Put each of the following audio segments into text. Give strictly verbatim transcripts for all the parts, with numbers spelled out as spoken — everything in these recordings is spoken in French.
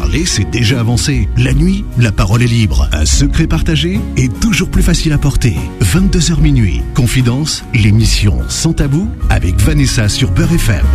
Parler, c'est déjà avancé. La nuit, la parole est libre. Un secret partagé est toujours plus facile à porter. vingt-deux heures minuit. Confidence, l'émission Sans Tabou avec Vanessa sur Beurre F M.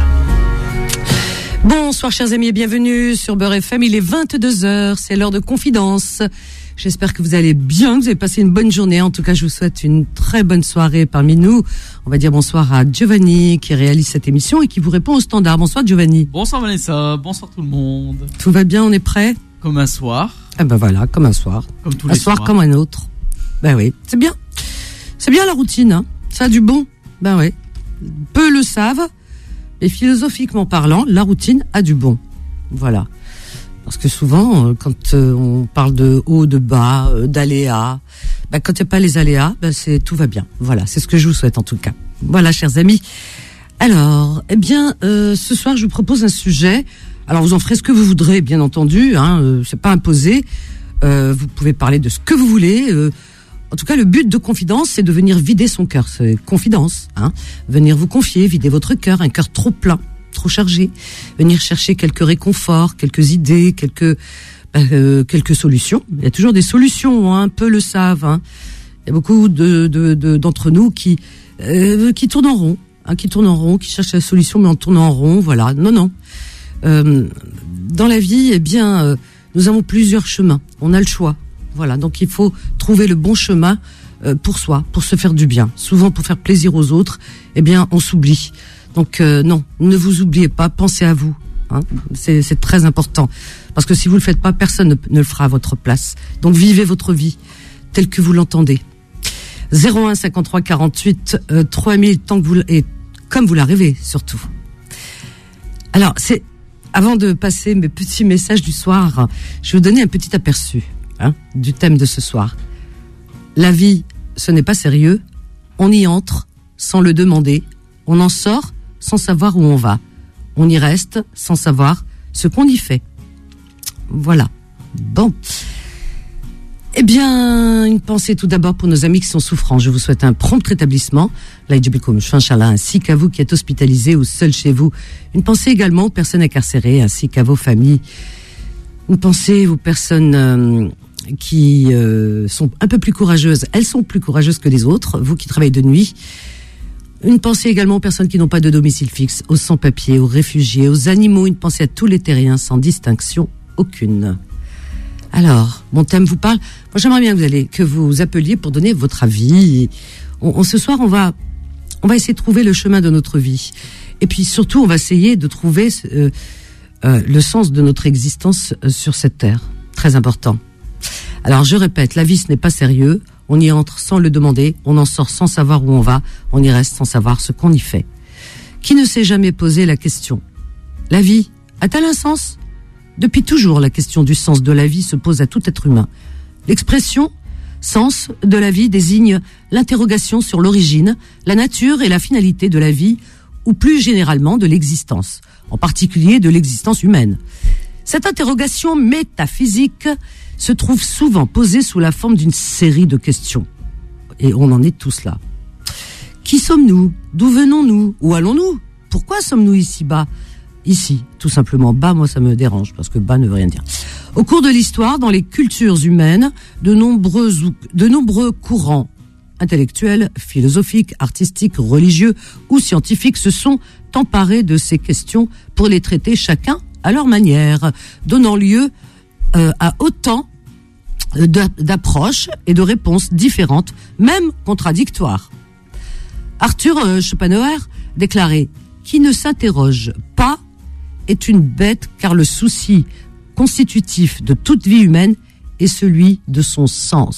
Bonsoir chers amis et bienvenue sur Beurre F M. Il est vingt-deux heures, c'est l'heure de Confidence. J'espère que vous allez bien, que vous avez passé une bonne journée. En tout cas, je vous souhaite une très bonne soirée parmi nous. On va dire bonsoir à Giovanni qui réalise cette émission et qui vous répond au standard. Bonsoir Giovanni. Bonsoir Vanessa, bonsoir tout le monde. Tout va bien, on est prêt ? Comme un soir. Ah ben voilà, comme un soir. Comme tous un les soir soirs. comme un autre. Ben oui, c'est bien. C'est bien la routine, hein. Ça a du bon. Ben oui. Peu le savent, mais philosophiquement parlant, la routine a du bon. Voilà. Parce que souvent, quand on parle de haut, de bas, d'aléas, ben quand il n'y a pas les aléas, ben c'est tout va bien. Voilà, c'est ce que je vous souhaite en tout cas. Voilà, chers amis. Alors, eh bien, euh, ce soir, je vous propose un sujet. Alors, vous en ferez ce que vous voudrez, bien entendu. Hein, euh, c'est pas imposé. Euh, vous pouvez parler de ce que vous voulez. Euh, en tout cas, le but de Confidence, c'est de venir vider son cœur. C'est Confidence. Hein, venir vous confier, vider votre cœur, un cœur trop plein, trop chargé. Venir chercher quelques réconforts, quelques idées, quelques euh, quelques solutions. Il y a toujours des solutions. Hein, peu le savent. Hein. Il y a beaucoup de, de, de d'entre nous qui euh, qui tournent en rond. Hein, qui tournent en rond, qui cherchent la solution, mais en tournant en rond, voilà. Non, non. Euh, dans la vie, eh bien, euh, nous avons plusieurs chemins. On a le choix. Voilà. Donc, il faut trouver le bon chemin euh, pour soi, pour se faire du bien. Souvent, pour faire plaisir aux autres, eh bien, on s'oublie. Donc, euh, non, ne vous oubliez pas. Pensez à vous. Hein. C'est, c'est très important. Parce que si vous le faites pas, personne ne, ne le fera à votre place. Donc, vivez votre vie telle que vous l'entendez. zéro un cinquante-trois quarante-huit euh, trois mille tant que vous et comme vous la rêvez surtout. Alors c'est avant de passer mes petits messages du soir, je vais vous donner un petit aperçu hein, du thème de ce soir. La vie, ce n'est pas sérieux. On y entre sans le demander. On en sort sans savoir où on va. On y reste sans savoir ce qu'on y fait. Voilà. Bon. Eh bien, une pensée tout d'abord pour nos amis qui sont souffrants. Je vous souhaite un prompt rétablissement, ainsi qu'à vous qui êtes hospitalisés ou seuls chez vous. Une pensée également aux personnes incarcérées ainsi qu'à vos familles. Une pensée aux personnes euh, qui euh, sont un peu plus courageuses. Elles sont plus courageuses que les autres, vous qui travaillez de nuit. Une pensée également aux personnes qui n'ont pas de domicile fixe, aux sans-papiers, aux réfugiés, aux animaux. Une pensée à tous les terriens sans distinction aucune. Alors, mon thème vous parle. Moi, j'aimerais bien que vous allez, que vous appeliez pour donner votre avis. On, on, ce soir, on va, on va essayer de trouver le chemin de notre vie. Et puis, surtout, on va essayer de trouver euh, euh, le sens de notre existence euh, sur cette terre. Très important. Alors, je répète, la vie, ce n'est pas sérieux. On y entre sans le demander. On en sort sans savoir où on va. On y reste sans savoir ce qu'on y fait. Qui ne s'est jamais posé la question ? La vie a-t-elle un sens ? Depuis toujours, la question du sens de la vie se pose à tout être humain. L'expression « sens de la vie » désigne l'interrogation sur l'origine, la nature et la finalité de la vie, ou plus généralement de l'existence, en particulier de l'existence humaine. Cette interrogation métaphysique se trouve souvent posée sous la forme d'une série de questions. Et on en est tous là. Qui sommes-nous ? D'où venons-nous ? Où allons-nous ? Pourquoi sommes-nous ici-bas ? Ici, tout simplement. Bas, moi, ça me dérange, parce que bas ne veut rien dire. Au cours de l'histoire, dans les cultures humaines, de nombreux, de nombreux courants intellectuels, philosophiques, artistiques, religieux ou scientifiques se sont emparés de ces questions pour les traiter chacun à leur manière, donnant lieu euh, à autant d'approches et de réponses différentes, même contradictoires. Arthur Schopenhauer déclarait « Qui ne s'interroge pas est une bête, car le souci constitutif de toute vie humaine est celui de son sens. »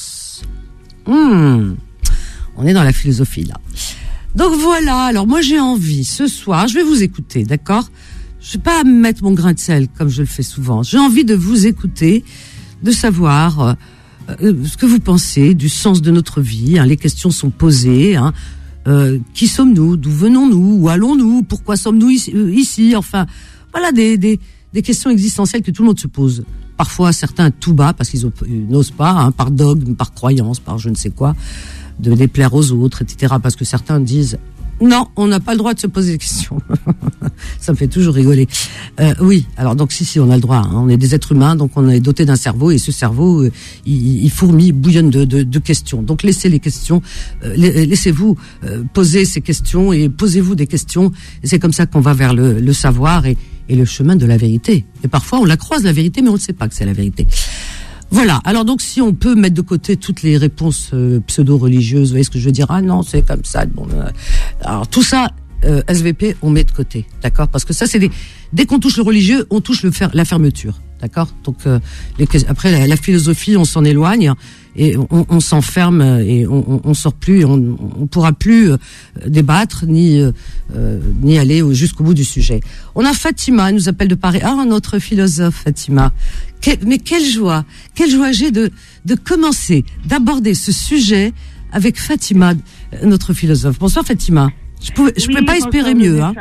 Mmh. On est dans la philosophie, là. Donc voilà, alors moi j'ai envie, ce soir, je vais vous écouter, d'accord ? Je ne vais pas mettre mon grain de sel, comme je le fais souvent. J'ai envie de vous écouter, de savoir euh, ce que vous pensez du sens de notre vie. Hein, les questions sont posées, hein. Euh, qui sommes-nous ? D'où venons-nous ? Où allons-nous ? Pourquoi sommes-nous ici, euh, ici ? Enfin, voilà des, des, des questions existentielles que tout le monde se pose. Parfois, certains tout bas, parce qu'ils n'osent pas, hein, par dogme, par croyance, par je ne sais quoi, de déplaire aux autres, et cetera. Parce que certains disent, Non, on n'a pas le droit de se poser des questions. Ça me fait toujours rigoler. Euh, oui, alors donc si, si, on a le droit. Hein. On est des êtres humains, donc on est doté d'un cerveau, et ce cerveau, euh, il, il fourmille, bouillonne de, de, de questions. Donc laissez les questions, euh, laissez-vous euh, poser ces questions, et posez-vous des questions. Et c'est comme ça qu'on va vers le, le savoir et, et le chemin de la vérité. Et parfois, on la croise, la vérité, mais on ne sait pas que c'est la vérité. Voilà. Alors donc, si on peut mettre de côté toutes les réponses euh, pseudo-religieuses, vous voyez ce que je veux dire? Ah non, c'est comme ça. Bon, euh, alors tout ça, euh, S V P, on met de côté, d'accord? Parce que ça, c'est des. Dès qu'on touche le religieux, on touche le fer... la fermeture, d'accord? Donc euh, les... après la, la philosophie, on s'en éloigne et on, on s'enferme et on, on, on sort plus, et on, on pourra plus euh, débattre ni euh, ni aller jusqu'au bout du sujet. On a Fatima, elle nous appelle de Paris. Ah, notre philosophe Fatima. Quelle, mais quelle joie, quelle joie j'ai de de commencer, d'aborder ce sujet avec Fatima, notre philosophe. Bonsoir Fatima. Je pouvais, je oui, pouvais pas espérer mieux, hein.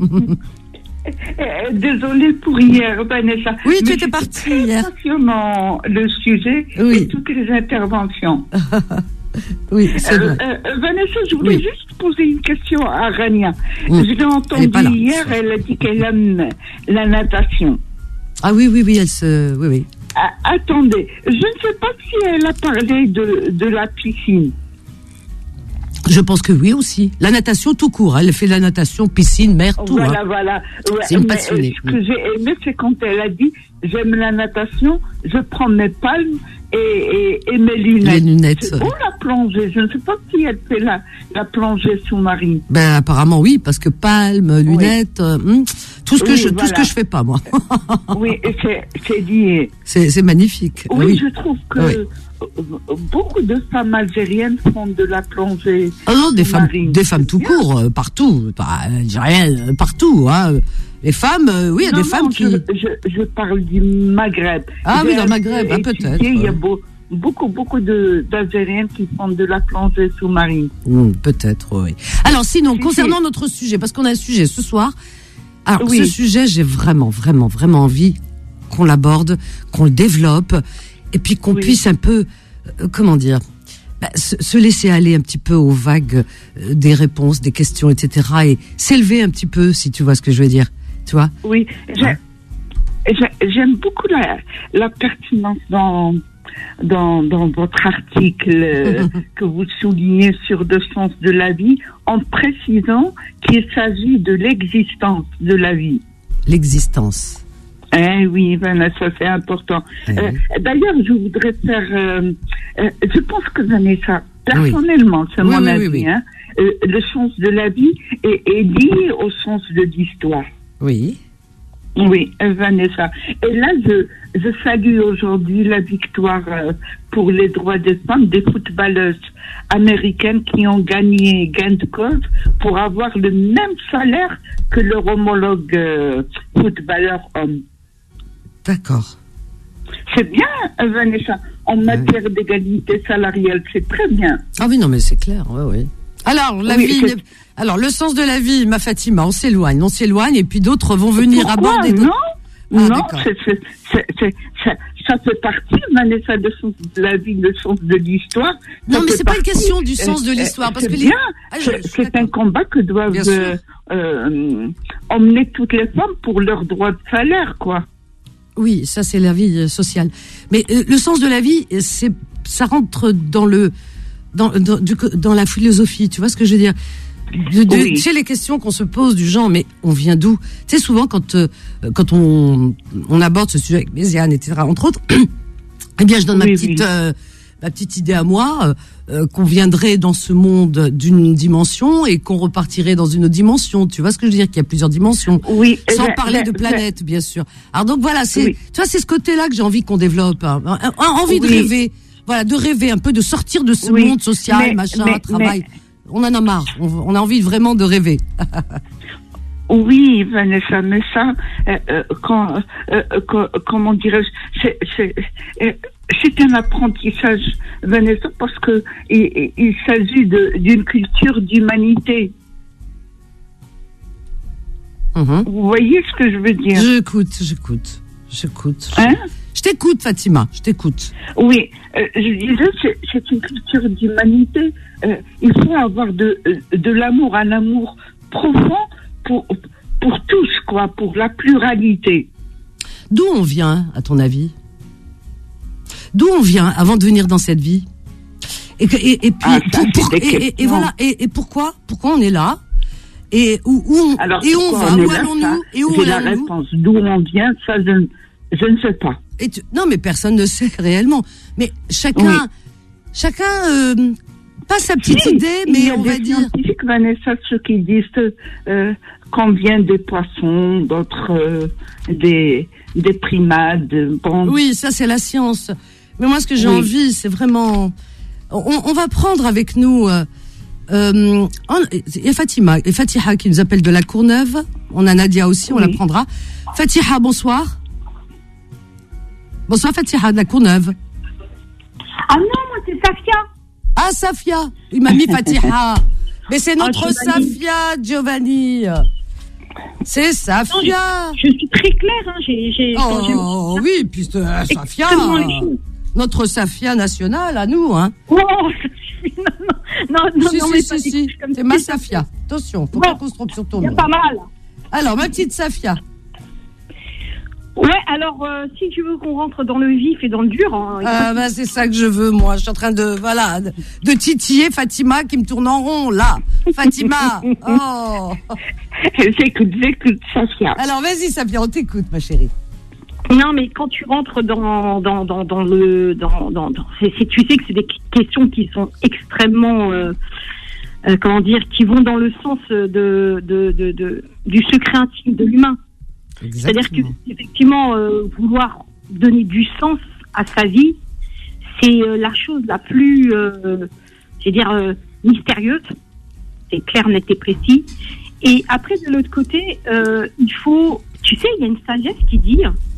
Désolée pour hier, Vanessa. Oui, tu étais partie hier. C'est passionnant le sujet oui. et toutes les interventions. Oui, c'est euh, vrai. Euh, Vanessa, je voulais oui. juste poser une question à Rania. Mmh. Je l'ai entendue hier, elle a dit qu'elle aime la natation. Ah oui, oui, oui, elle se... Oui, oui. Ah, attendez, je ne sais pas si elle a parlé de, de la piscine. Je pense que oui aussi. La natation tout court. Elle fait la natation, piscine, mer, tout. Voilà, hein. voilà. Ouais, c'est une passionnée. Ce que j'ai aimé, c'est quand elle a dit « J'aime la natation, je prends mes palmes et, et, et mes lunettes. » Les lunettes. C'est beau la plongée. Je ne sais pas si elle fait la, la plongée sous-marine. Ben apparemment oui, parce que palmes, lunettes, oui. euh, tout ce que oui, je, voilà. tout ce que je fais pas moi. Oui, c'est, c'est dit. C'est, c'est magnifique. Oui, oui, je trouve que oui. beaucoup de femmes algériennes font de la plongée. Ah non, des femmes, des femmes tout court, euh, partout, algériennes, euh, partout. Hein. Les femmes, euh, oui, il y a non, des femmes non, qui. Je, je, je parle du Maghreb. Ah J'ai oui, dans le Maghreb, hein, peut-être. Il y a beau, beaucoup, beaucoup de, d'Algériennes qui font de la plongée sous-marine. Mmh, peut-être, oui. Alors, sinon, si, concernant si. notre sujet, parce qu'on a un sujet ce soir. Alors, oui. ce sujet, j'ai vraiment, vraiment, vraiment envie qu'on l'aborde, qu'on le développe, et puis qu'on oui. puisse un peu, euh, comment dire, bah, se, se laisser aller un petit peu aux vagues euh, des réponses, des questions, et cetera, et s'élever un petit peu, si tu vois ce que je veux dire. Tu vois ? Oui, j'ai, j'ai, j'aime beaucoup la, la pertinence dans, dans, dans votre article euh, que vous soulignez sur le sens de la vie, en précisant qu'il s'agit de l'existence de la vie. L'existence. Eh oui, Vanessa, c'est important. Eh euh, oui. D'ailleurs, je voudrais faire... Euh, euh, je pense que Vanessa, personnellement, oui. c'est oui, mon oui, avis, oui, oui. Hein, euh, le sens de la vie est, est lié au sens de l'histoire. Oui. Oui, Vanessa. Et là, je, je salue aujourd'hui la victoire euh, pour les droits des femmes des footballeuses américaines qui ont gagné gain de cause pour avoir le même salaire que leur homologue euh, footballeur homme. D'accord. C'est bien, Vanessa. En oui. matière d'égalité salariale, c'est très bien. Ah oui, non, mais c'est clair, oui, oui. Alors, la oui, vie, c'est... alors, le sens de la vie, ma Fatima, on s'éloigne, on s'éloigne, et puis d'autres vont venir Pourquoi aborder. Non, ah, non, c'est, c'est, c'est, c'est, ça, ça fait partie, Vanessa, le sens de la vie, le sens de l'histoire. Non, mais c'est partie, pas une question du sens de l'histoire, parce c'est que bien. Les... Ah, je, c'est, c'est un combat que doivent euh, euh, emmener toutes les femmes pour leur droit de salaire, quoi. Oui, ça c'est la vie sociale. Mais euh, le sens de la vie, c'est, ça rentre dans le, dans, dans, du, dans la philosophie. Tu vois ce que je veux dire ? De, de, oui. Tu sais les questions qu'on se pose du genre, mais on vient d'où ? Tu sais souvent quand euh, quand on on aborde ce sujet avec Méziane, et cetera. Entre autres, eh bien je donne oui, ma petite oui. euh, ma petite idée à moi, euh, qu'on viendrait dans ce monde d'une dimension et qu'on repartirait dans une autre dimension. Tu vois ce que je veux dire ? Qu'il y a plusieurs dimensions. Oui. Sans ben, parler ben, de planètes, ben, bien sûr. Alors donc voilà, c'est, oui. tu vois, c'est ce côté-là que j'ai envie qu'on développe. Hein. Envie oui. de rêver. Voilà, de rêver un peu, de sortir de ce oui. monde social, mais, machin, mais, travail. Mais... On en a marre. On, on a envie vraiment de rêver. Oui, Vanessa, mais ça, euh, euh, quand, euh, quand, comment dirais-je, c'est, c'est, euh, c'est un apprentissage, Vanessa, parce que il, il s'agit de, d'une culture d'humanité. Mm-hmm. Vous voyez ce que je veux dire ? J'écoute, j'écoute, j'écoute. Hein ? Je t'écoute, Fatima, je t'écoute. Oui, euh, je disais, c'est, c'est une culture d'humanité. Euh, il faut avoir de, de l'amour, un amour profond pour, pour tous, quoi, pour la pluralité. D'où on vient, à ton avis? D'où on vient avant de venir dans cette vie? Et, et, et puis, ah, ça, pour, pour, et, et, et voilà, et, et pourquoi, pourquoi on est là? Et où, où on, Alors, et où on va? On où là, allons-nous? ça, Et où j'ai la allons-nous? réponse. D'où on vient, ça, je, je ne sais pas. Et tu, non, mais personne ne sait réellement. Mais chacun, Oui. chacun, euh, pas sa petite Si, idée, il mais y a on des va dire. scientifiques, Vanessa, ceux qui disent euh, qu'on vient des poissons, d'autres euh, des, des primates. Bon. Oui, ça c'est la science. Mais moi, ce que j'ai Oui. envie, c'est vraiment. On, on va prendre avec nous. Euh, euh, il y a Fatima et Fatiha qui nous appelle de la Courneuve. On a Nadia aussi, on Oui. la prendra. Fatiha, bonsoir. Bonsoir Fatiha de la Courneuve. Ah non, moi c'est Safia. Ah, Safia. Il m'a mis Fatiha. Mais c'est notre Ah, Giovanni. Safia, Giovanni. C'est Safia. Je suis très claire, hein. J'ai, j'ai, quand j'ai- Oh oui, puis euh, Safia. extrêmement échue. Notre Safia nationale à nous, hein. Oh, je suis- non, non, non, si, non, si, mais si, pas des si. couches comme C'est ça. ma Safia. Attention, faut Ouais. pas qu'on se trompe sur ton Il y a nom. pas mal. Alors, ma petite Safia. Ouais, alors euh, si tu veux qu'on rentre dans le vif et dans le dur, hein, Ah, bah, c'est ça que je veux, moi. Je suis en train de, voilà, de, de titiller Fatima qui me tourne en rond, là. Fatima. Oh. J'écoute, j'écoute, Safia. Alors, vas-y, Safia, on t'écoute, ma chérie. non, mais quand tu rentres dans dans dans, dans le dans dans, dans c'est, c'est- tu sais que c'est des questions qui sont extrêmement euh, euh, comment dire, qui vont dans le sens de de de, de du secret intime de l'humain. C'est-à-dire que effectivement euh, vouloir donner du sens à sa vie, c'est euh, la chose la plus, euh, je vais dire, euh, mystérieuse. C'est clair, net et précis. Et après, de l'autre côté, euh, il faut, tu sais, il y a une sagesse qui dit,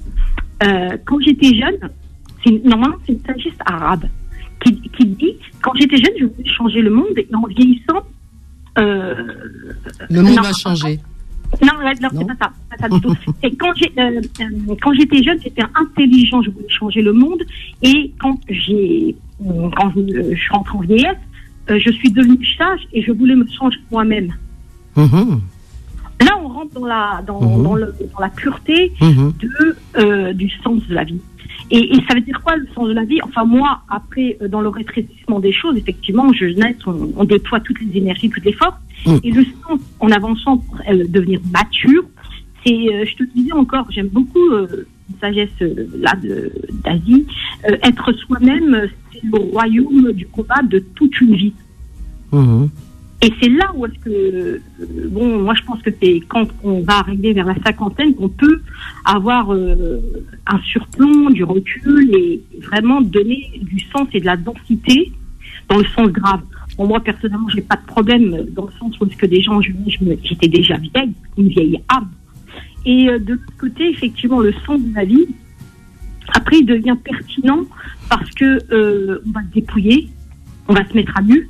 euh, quand j'étais jeune, c'est, normalement c'est une sagesse arabe, qui, qui dit, quand j'étais jeune, je voulais changer le monde, et en vieillissant, euh, Le monde non, va changer. non, ouais, non, Non. c'est pas ça, c'est pas ça du tout. Et quand j'ai, euh, euh, quand j'étais jeune, j'étais intelligent, je voulais changer le monde. Et quand j'ai, euh, quand je, je suis rentrée en vieillesse, euh, je suis devenue sage et je voulais me changer moi-même. Mhm. Là, on rentre dans la, dans, Mhm. dans, le, dans la pureté Mhm. de, euh, du sens de la vie. Et, et ça veut dire quoi le sens de la vie? Enfin moi, après, euh, dans le rétrécissement des choses, effectivement, jeunesse, on, on déploie toutes les énergies, toutes les forces. Mm. Et le sens, en avançant pour euh, devenir mature, c'est, euh, je te disais encore, j'aime beaucoup euh, une sagesse euh, là de, d'Asie, euh, être soi-même, euh, c'est le royaume du combat de toute une vie. Mhm. Et c'est là où est-ce que, euh, bon, moi je pense que c'est quand on va arriver vers la cinquantaine qu'on peut avoir euh, un surplomb, du recul et vraiment donner du sens et de la densité dans le sens grave. Bon, moi personnellement, j'ai pas de problème dans le sens où est-ce que des gens, je, je me- j'étais déjà vieille, une vieille âme. Et euh, de l'autre côté, effectivement, le sens de la vie, après, il devient pertinent parce que euh, on va se dépouiller, on va se mettre à nu.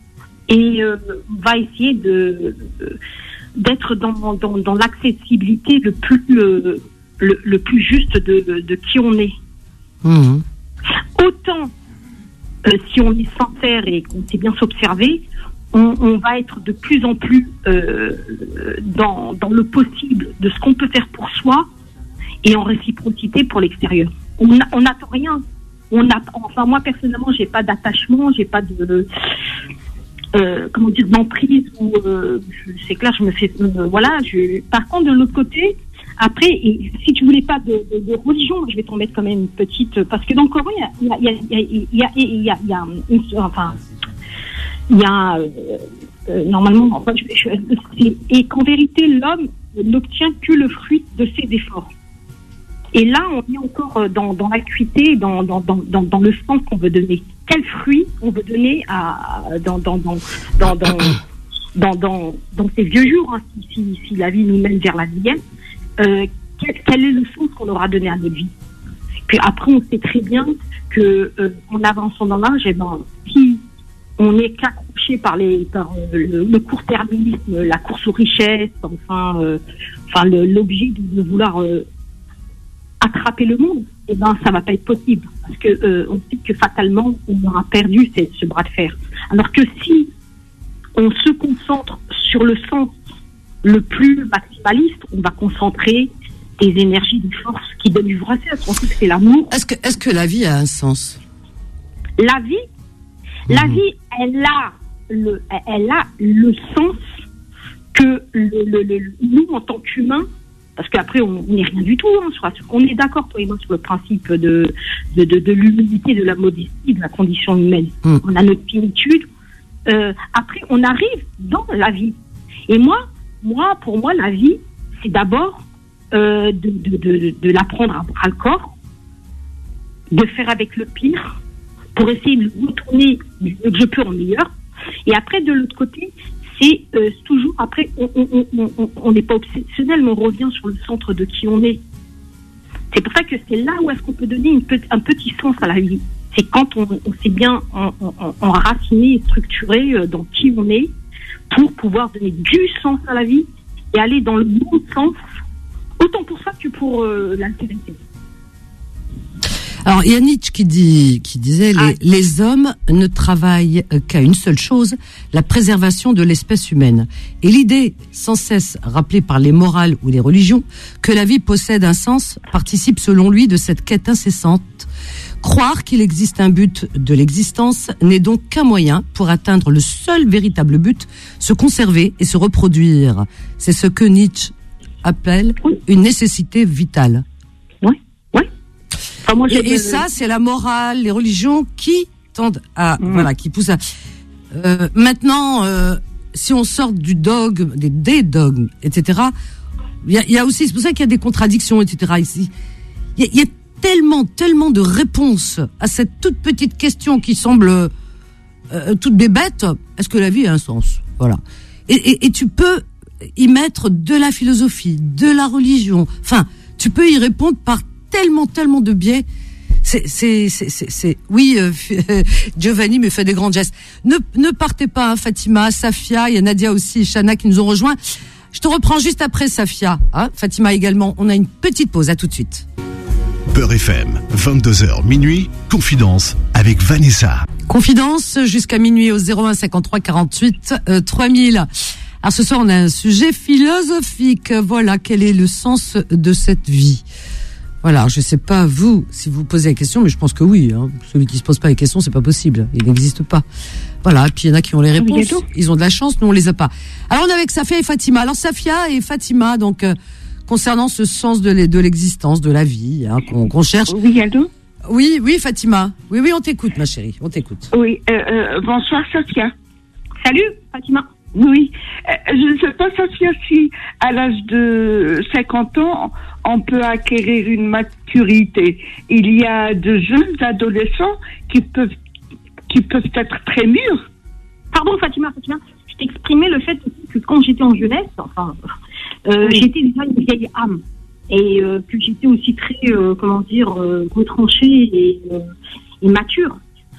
Et euh, on va essayer de, de- d'être dans, dans, dans l'accessibilité le plus, euh, le, le plus juste de, de, de qui on est. Mhm. Autant, euh, si on est sincère et qu'on sait bien s'observer, on, on va être de plus en plus euh, dans, dans le possible de ce qu'on peut faire pour soi et en réciprocité pour l'extérieur. On n'a- on n'attend rien. On a, enfin, moi, personnellement, j'ai pas d'attachement, j'ai pas de... Euh, comment dire, d'emprise ou euh, je- c'est clair, je me fais euh, voilà. Je, par contre, de l'autre côté, après, et si tu voulais pas de, de, de religion, je vais t'en mettre quand même une petite, parce que dans le Coran, il y a, il y a, il y a, il y a, il y a, il y a une, enfin, il y a euh, euh, normalement, enfin, je, je, c'est- et qu'en vérité, l'homme n'obtient que le fruit de ses efforts. Et là, on est encore euh, dans, dans l'acuité, dans, dans, dans, dans, dans le sens qu'on veut donner. Quel fruit on veut donner à, dans, dans, dans, dans, dans, dans, dans, dans ces vieux jours, hein, si, si, si la vie nous mène vers la vieillesse, euh, quel, quel est le sens qu'on aura donné à notre vie? Puis après, on sait très bien que euh, en avançant dans l'âge, eh ben, si on n'est qu'accroché par, les, par euh, le, le court-termisme, la course aux richesses, enfin, euh, enfin le, l'objet de, de vouloir... Euh, attraper le monde, eh ben, ça va pas être possible. Parce que, euh, on sait que fatalement, on aura perdu ce, ce bras de fer. Alors que si on se concentre sur le sens le plus maximaliste, on va concentrer des énergies, des forces qui donnent du vrai sens. On sait que c'est l'amour. Est-ce que, est-ce que la vie a un sens? La vie, mmh. la vie, elle a le, elle a le sens que le, le, le, nous, en tant qu'humains, parce qu'après, on n'est rien du tout, hein, soit, on est d'accord, toi et moi, sur le principe de, de, de, de l'humilité, de la modestie, de la condition humaine. Mmh. On a notre finitude. Euh, après, on arrive dans la vie. Et moi, moi, pour moi, la vie, c'est d'abord euh, de, de, de, de l'apprendre à bras le corps, de faire avec le pire, pour essayer de le retourner du mieux que je peux en meilleur. Et après, de l'autre côté, c'est euh, toujours, après, on n'est pas obsessionnel, mais on revient sur le centre de qui on est. C'est pour ça que c'est là où est-ce qu'on peut donner une pe- un petit sens à la vie. C'est quand on, on s'est bien enraciné et structuré euh, dans qui on est, pour pouvoir donner du sens à la vie et aller dans le bon sens, autant pour ça que pour euh, l'altérité. Alors, il y a Nietzsche qui, dit, qui disait ah. les, les hommes ne travaillent qu'à une seule chose, la préservation de l'espèce humaine. Et l'idée, sans cesse rappelée par les morales ou les religions, que la vie possède un sens, participe selon lui de cette quête incessante. Croire qu'il existe un but de l'existence n'est donc qu'un moyen pour atteindre le seul véritable but, se conserver et se reproduire. C'est ce que Nietzsche appelle oui. une nécessité vitale. Oui, oui. Enfin, moi, et, et ça, c'est la morale, les religions qui tendent à, mmh. voilà, qui poussent à. Euh, maintenant, euh, si on sort du dogme, des, des dogmes, et cetera. Il y a, il y a aussi, c'est pour ça qu'il y a des contradictions, et cetera. Ici, il y a, il y a tellement, tellement de réponses à cette toute petite question qui semble euh, toute bébête. Est-ce que la vie a un sens? Voilà. Et, et, et tu peux y mettre de la philosophie, de la religion. Enfin, tu peux y répondre par tellement, tellement de biais. C'est, c'est, c'est, c'est, c'est... oui, euh, Giovanni me fait des grands gestes. Ne, ne partez pas, hein, Fatima, Safia, il y a Nadia aussi et Chana qui nous ont rejoints. Je te reprends juste après Safia, hein, Fatima également. On a une petite pause, à tout de suite. Beurre F M, vingt-deux heures minuit, Confidence avec Vanessa. Confidence jusqu'à minuit au zéro un cinquante-trois quarante-huit euh, trois mille. Alors ce soir on a un sujet philosophique. Voilà, quel est le sens de cette vie? Voilà, je sais pas vous si vous posez la question, mais je pense que oui. Hein. Celui qui se pose pas les questions, c'est pas possible. Il n'existe pas. Voilà, et puis il y en a qui ont les réponses. Ils ont de la chance, nous on les a pas. Alors on est avec Safia et Fatima. Alors Safia et Fatima, donc. Euh, concernant ce sens de l'existence, de la vie, hein, qu'on, qu'on cherche. Oui, allô? Oui, oui, Fatima. Oui, oui, on t'écoute, ma chérie, on t'écoute. Oui, euh, euh, bonsoir, Safia. Salut, Fatima. Oui, euh, je ne sais pas, Safia, si à l'âge de cinquante ans, on peut acquérir une maturité. Il y a de jeunes adolescents qui peuvent, qui peuvent être très mûrs. Pardon, Fatima, Fatima, je t'ai exprimé le fait que quand j'étais en jeunesse, enfin... Euh, oui. J'étais déjà une vieille âme et euh, que j'étais aussi très, euh, comment dire, euh, retranchée et, euh, et mature.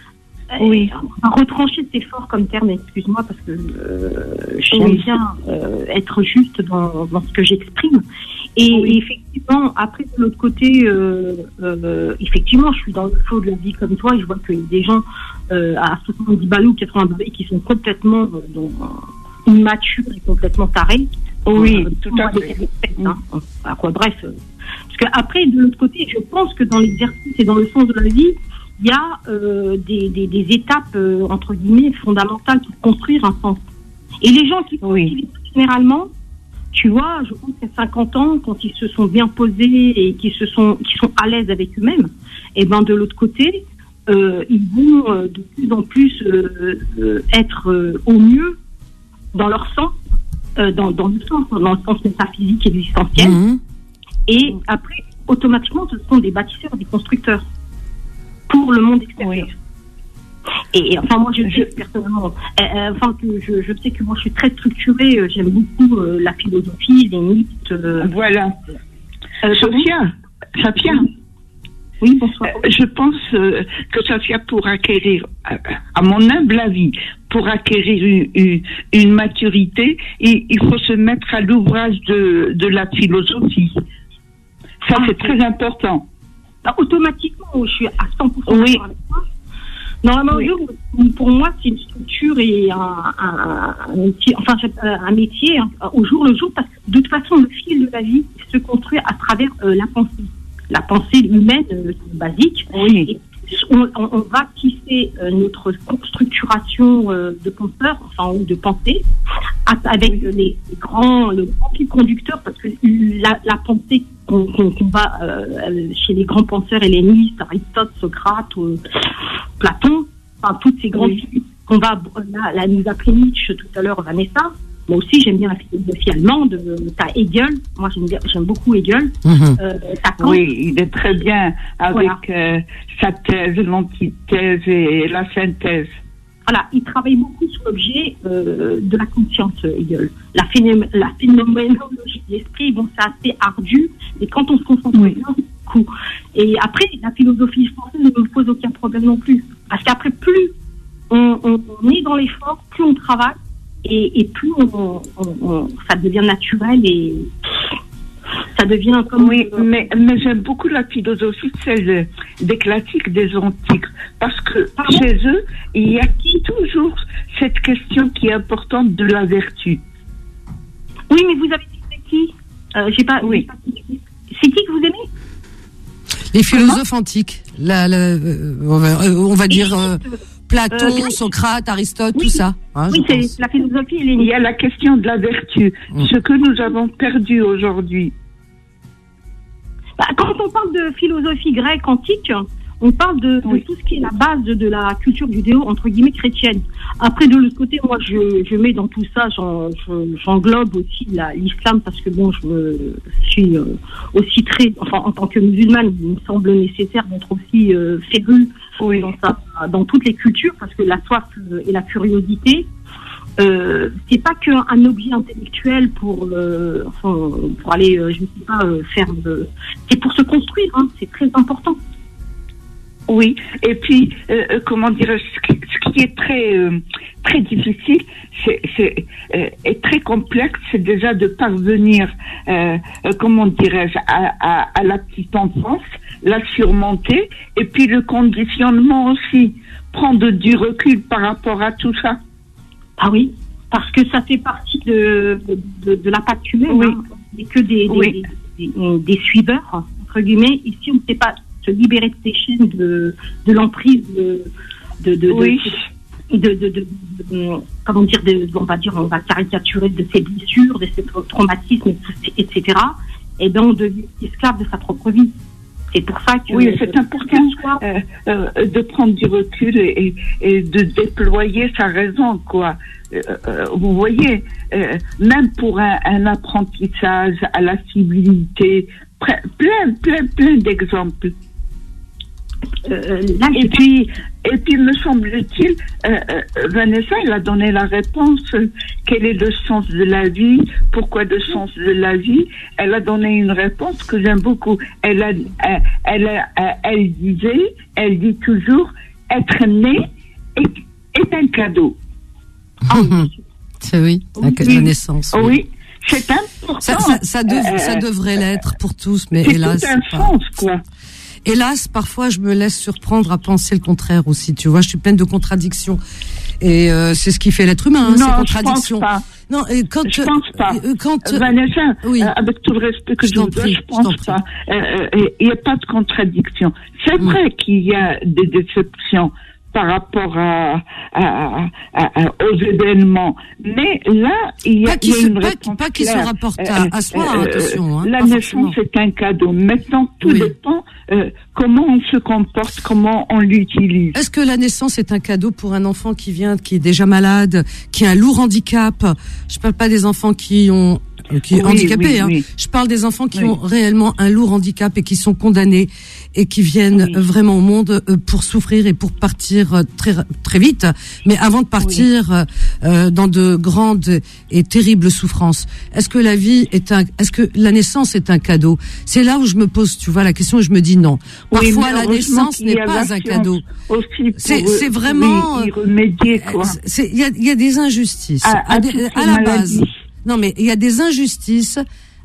Oui. Enfin, retranchée, c'est fort comme terme, excuse-moi, parce que euh, j'aime oui. bien euh, être juste dans, dans ce que j'exprime. Et, oui. et effectivement, après, de l'autre côté, euh, euh, effectivement, je suis dans le flot de la vie comme toi et je vois qu'il y a des gens euh, à soixante-dix balais ou quatre-vingts balais qui sont complètement euh, dans, immatures et complètement tarés. Oui, euh, tout à fait. Hein. À quoi, bref. Euh, parce qu'après, de l'autre côté, je pense que dans l'exercice et dans le sens de la vie, il y a euh, des, des, des étapes, euh, entre guillemets, fondamentales pour construire un sens. Et les gens qui oui. généralement, tu vois, je pense qu'à cinquante ans, quand ils se sont bien posés et qu'ils se sont, qu'ils sont à l'aise avec eux-mêmes, et ben de l'autre côté, euh, ils vont euh, de plus en plus euh, euh, être euh, au mieux dans leur sens. Euh, dans, dans le sens, dans le sens métaphysique et existentiel. Mmh. Et après, automatiquement, ce sont des bâtisseurs, des constructeurs pour le monde extérieur. Oui. Et, et enfin, moi, je, je personnellement, euh, enfin, que je, je sais que moi, je suis très structurée. Euh, j'aime beaucoup euh, la philosophie, les mythes. Euh, voilà. Euh, Safia, Safia. Oui, bonsoir. Euh, je pense euh, que Safia, pour acquérir, euh, à mon humble avis, pour acquérir une, une, une maturité, et il faut se mettre à l'ouvrage de, de la philosophie. Ça, c'est très important. Alors, automatiquement, je suis à cent pour cent Oui. d'accord avec toi. Normalement, Oui. je- pour moi, c'est une structure et un, un, un métier, enfin, un métier hein, au jour le jour, parce que de toute façon, le fil de la vie se construit à travers euh, la pensée. La pensée humaine euh, basique. Oui. Et on, on, on va tisser euh, notre structuration euh, de penseur, enfin, ou de pensée, à- avec Oui. les, les grands, le grand fil conducteur, parce que la, la pensée qu'on qu'on- qu'on va euh, chez les grands penseurs hellénistes, Aristote, Socrate, euh, Platon, enfin toutes ces grandes Oui. figures qu'on va, là, là nous appelait Nietzsche tout à l'heure, Vanessa. Moi aussi, j'aime bien la philosophie allemande. Euh, T'as Hegel, moi j'aime bien- j'aime beaucoup Hegel. Mhm. Euh, t'as Kant. Oui, il est très bien avec Voilà. euh, sa thèse, l'antithèse et la synthèse. Voilà, il travaille beaucoup sur l'objet euh, de la conscience, euh, Hegel. La, phénom- la phénoménologie de l'esprit, bon, c'est assez ardu, mais quand on se concentre Oui. bien, c'est cool. Et après, la philosophie française ne me pose aucun problème non plus. Parce qu'après, plus on, on, on est dans l'effort, plus on travaille, et, et plus on, on, on- ça devient naturel et ça devient comme... Oui, euh, mais, mais j'aime beaucoup la philosophie, celle des classiques des antiques, parce que Pardon chez eux, il y a toujours cette question qui est importante de la vertu. Oui, mais vous avez dit que c'est qui euh, J'ai pas... Oui. j'ai pas compris. C'est qui que vous aimez? Les philosophes antiques, la, la, euh, on va, euh, on va dire euh, Platon, Euh, Socrate, Aristote, Oui. tout ça. hein, Oui, je c'est pense. la philosophie Il hellénique. y a la question de la vertu, Mm. ce que nous avons perdu aujourd'hui. Bah, quand on parle de philosophie grecque antique, on parle de, de Oui. tout ce qui est la base de, de la culture judéo, entre guillemets, chrétienne. Après, de l'autre côté, moi, je, je mets dans tout ça, j'en- je- j'englobe aussi la- l'islam, parce que bon, je me- suis euh, aussi très, enfin, en tant que musulmane, il me semble nécessaire d'être aussi euh, féru Oui. dans, ça, dans toutes les cultures, parce que la soif euh, et la curiosité, euh, c'est pas qu'un un objet intellectuel pour, euh, enfin, pour aller, euh, je ne sais pas, euh, faire de... C'est pour se construire, hein, c'est très important. Oui, et puis, euh, euh, comment dire, ce qui, ce qui est très euh, très difficile, c'est, c'est euh, et très complexe, c'est déjà de parvenir, euh, euh, comment dirais-je, à, à, à la petite enfance, la surmonter, et puis le conditionnement aussi, prendre du recul par rapport à tout ça. Ah oui, parce que ça fait partie de, de, de la pâte humaine, Oui. hein. On n'est que des, des, Oui. des, des, des suiveurs, entre guillemets. Ici, on ne sait pas se libérer de ces chaînes de, de l'emprise de, de, de, Oui. de, de, de, de- de- comment dire, de, on va dire, on va caricaturer de ces blessures, de ces tra- traumatismes, et cetera. Et ben, on devient esclave de sa propre vie. C'est pour ça que... Oui, c'est important euh, euh, de prendre du recul et, et de déployer sa raison, quoi. Euh, euh, vous voyez, euh, même pour un, un apprentissage à la civilité, pre- plein, plein, plein d'exemples. Euh, là, Et j'ai puis, et puis, me semble-t-il, euh, euh, Vanessa, elle a donné la réponse. euh, Quel est le sens de la vie? Pourquoi le sens de la vie? Elle a donné une réponse que j'aime beaucoup. Elle a, elle, elle, a- elle disait, elle dit toujours, être né est, est un cadeau. C'est oui, la, Oui. la naissance. Oui. Oui, c'est important. Ça, ça, ça, dev- Euh, ça devrait l'être pour tous, mais c'est hélas, tout un c'est pas- sens, quoi. hélas, parfois, je me laisse surprendre à penser le contraire aussi. Tu vois, je suis pleine de contradictions, et euh, c'est ce qui fait l'être humain, hein, ces non, je pense contradictions. pas. Non, et quand Je pense pas. euh, quand Euh, Vanessa, oui. euh, avec tout le respect que Je je, vous t'en dois, prie, je je t'en pense prie. pas. Euh, euh, Il n'y a pas de contradiction. C'est Mm. vrai qu'il y a des déceptions par rapport à, à, à- à- aux événements, mais là, il y a, Pas qui il y a se- une pas- réponse pas qui se claire. rapporte à- à soi, hein, attention, hein, la pas naissance forcément. est un cadeau. Maintenant, tout Oui. dépend euh, comment on se comporte, comment on l'utilise. Est-ce que la naissance est un cadeau pour un enfant qui vient, qui est déjà malade, qui a un lourd handicap? Je parle pas des enfants qui ont euh, qui Oui, handicapés, oui, hein. oui. Je parle des enfants qui Oui. ont réellement un lourd handicap et qui sont condamnés et qui viennent Oui. euh, vraiment au monde euh, pour souffrir et pour partir euh, très très vite, mais avant de partir euh, euh, dans de grandes et terribles souffrances. Est-ce que la vie est un, est-ce que la naissance est un cadeau? C'est là où je me pose, tu vois, la question et je me dis non. Oui, Parfois, mais la heureusement naissance qu'il n'est y a pas la un science cadeau. aussi pour, C'est- euh, c'est vraiment, oui, y remédier, quoi. C'est, il y a, il y a des injustices À- à des- toutes à ces la maladies. base. Non, mais il y a des injustices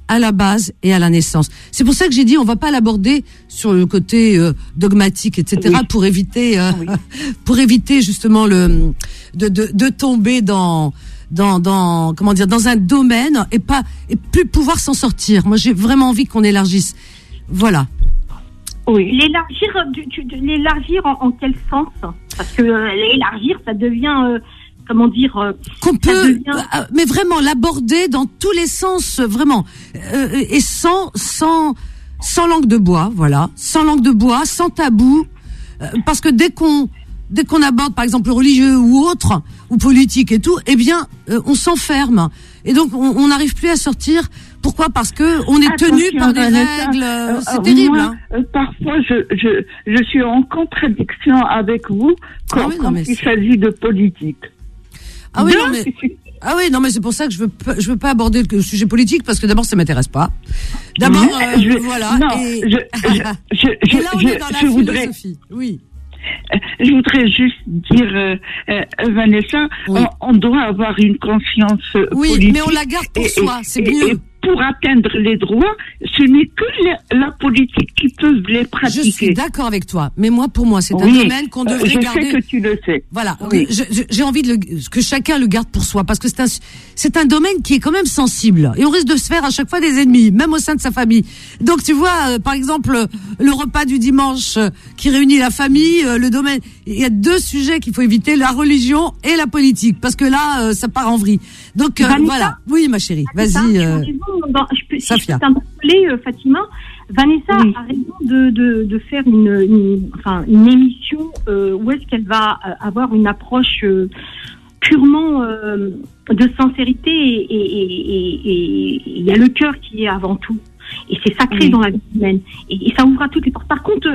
à la base et à la naissance. C'est pour ça que j'ai dit on va pas l'aborder sur le côté euh, dogmatique, et cetera. Oui. Pour éviter, euh, oui. pour éviter justement le de de, de tomber dans dans dans comment dire dans un domaine et pas et plus pouvoir s'en sortir. Moi, j'ai vraiment envie qu'on élargisse. Voilà. Oui. L'élargir, du, du, l'élargir en, en quel sens? Parce que euh, l'élargir, ça devient, euh, comment dire, euh, qu'on peut, devient... euh, mais vraiment l'aborder dans tous les sens, vraiment, euh, et sans, sans, sans langue de bois, voilà, sans langue de bois, sans tabou, euh, parce que dès qu'on, dès qu'on aborde, par exemple, le religieux ou autre, ou politique et tout, eh bien, euh, on s'enferme, et donc on n'arrive plus à sortir. Pourquoi? Parce que on est tenu par des règles. Euh, c'est euh, terrible. Moi, hein. euh, parfois, je, je, je suis en contradiction avec vous quand, ah oui, quand il c'est... s'agit de politique. Ah oui, non, mais, ah oui, non, mais c'est pour ça que je veux pas, je veux pas aborder le sujet politique parce que d'abord ça m'intéresse pas. D'abord, euh, je, voilà. Non, et... je, je, je, je, et là, on je, est dans la je voudrais. Oui. Je voudrais juste dire, euh, euh, Vanessa, oui. on, on doit avoir une conscience oui, politique. Oui, mais on la garde pour et, soi, et, c'est et, mieux. Et pour atteindre les droits, ce n'est que la, la politique qui peut les pratiquer. Je suis d'accord avec toi, mais moi, pour moi, c'est oui. un domaine qu'on devrait je garder. Je sais que tu le sais. Voilà, oui. je, je, j'ai envie de le, que chacun le garde pour soi, parce que c'est un, c'est un domaine qui est quand même sensible, et on risque de se faire à chaque fois des ennemis, même au sein de sa famille. Donc, tu vois, euh, par exemple, le repas du dimanche euh, qui réunit la famille, euh, le domaine, il y a deux sujets qu'il faut éviter, la religion et la politique, parce que là, euh, ça part en vrille. Donc, euh, voilà. Oui, ma chérie, vas-y. Euh, je peux, si je peux t'interpeller, euh, Fatima, Vanessa oui. a raison de, de, de faire une, une, enfin, une émission euh, où est-ce qu'elle va avoir une approche euh, purement euh, de sincérité et il y a le cœur qui est avant tout. Et c'est sacré oui. dans la vie humaine. Et, et ça ouvre à toutes les portes. Par contre,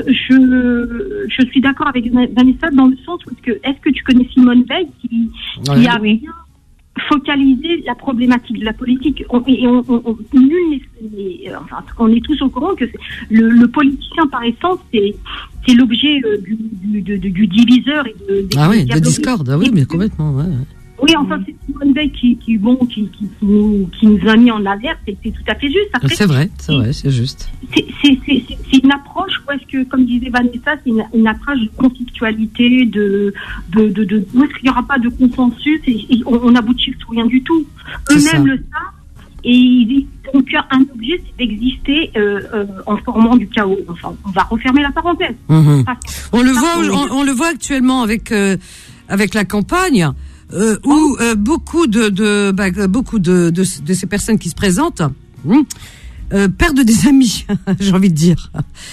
je, je suis d'accord avec Vanessa dans le sens où est-ce que, est-ce que tu connais Simone Veil qui, ouais. qui a bien focalisé la problématique de la politique. On, et on, on, on, nul n'est, enfin, on est tous au courant que le, le politicien par essence, c'est, c'est l'objet euh, du, du, du, du diviseur et de, ah oui, de discorde. Ah oui, mais complètement, ouais. Oui, enfin, c'est Simone Veil qui, qui, bon, qui, qui, qui, nous, qui nous a mis en alerte, et c'est tout à fait juste. Après, c'est vrai, c'est vrai, c'est juste. C'est, c'est, c'est, c'est une approche, où est-ce que, comme disait Vanessa, c'est une, une approche de conflictualité, de, de, de, de, où est-ce qu'il n'y aura pas de consensus, et, et on n'aboutit sur rien du tout. Eux-mêmes le savent, et ils ont qu'un objet, c'est d'exister euh, euh, en formant du chaos. Enfin, on va refermer la parenthèse. Mmh. Enfin, on le voit, on, on le voit actuellement avec, euh, avec la campagne. Euh, où euh, beaucoup de, de bah, beaucoup de, de de ces personnes qui se présentent hum, euh, perdent des amis, j'ai envie de dire.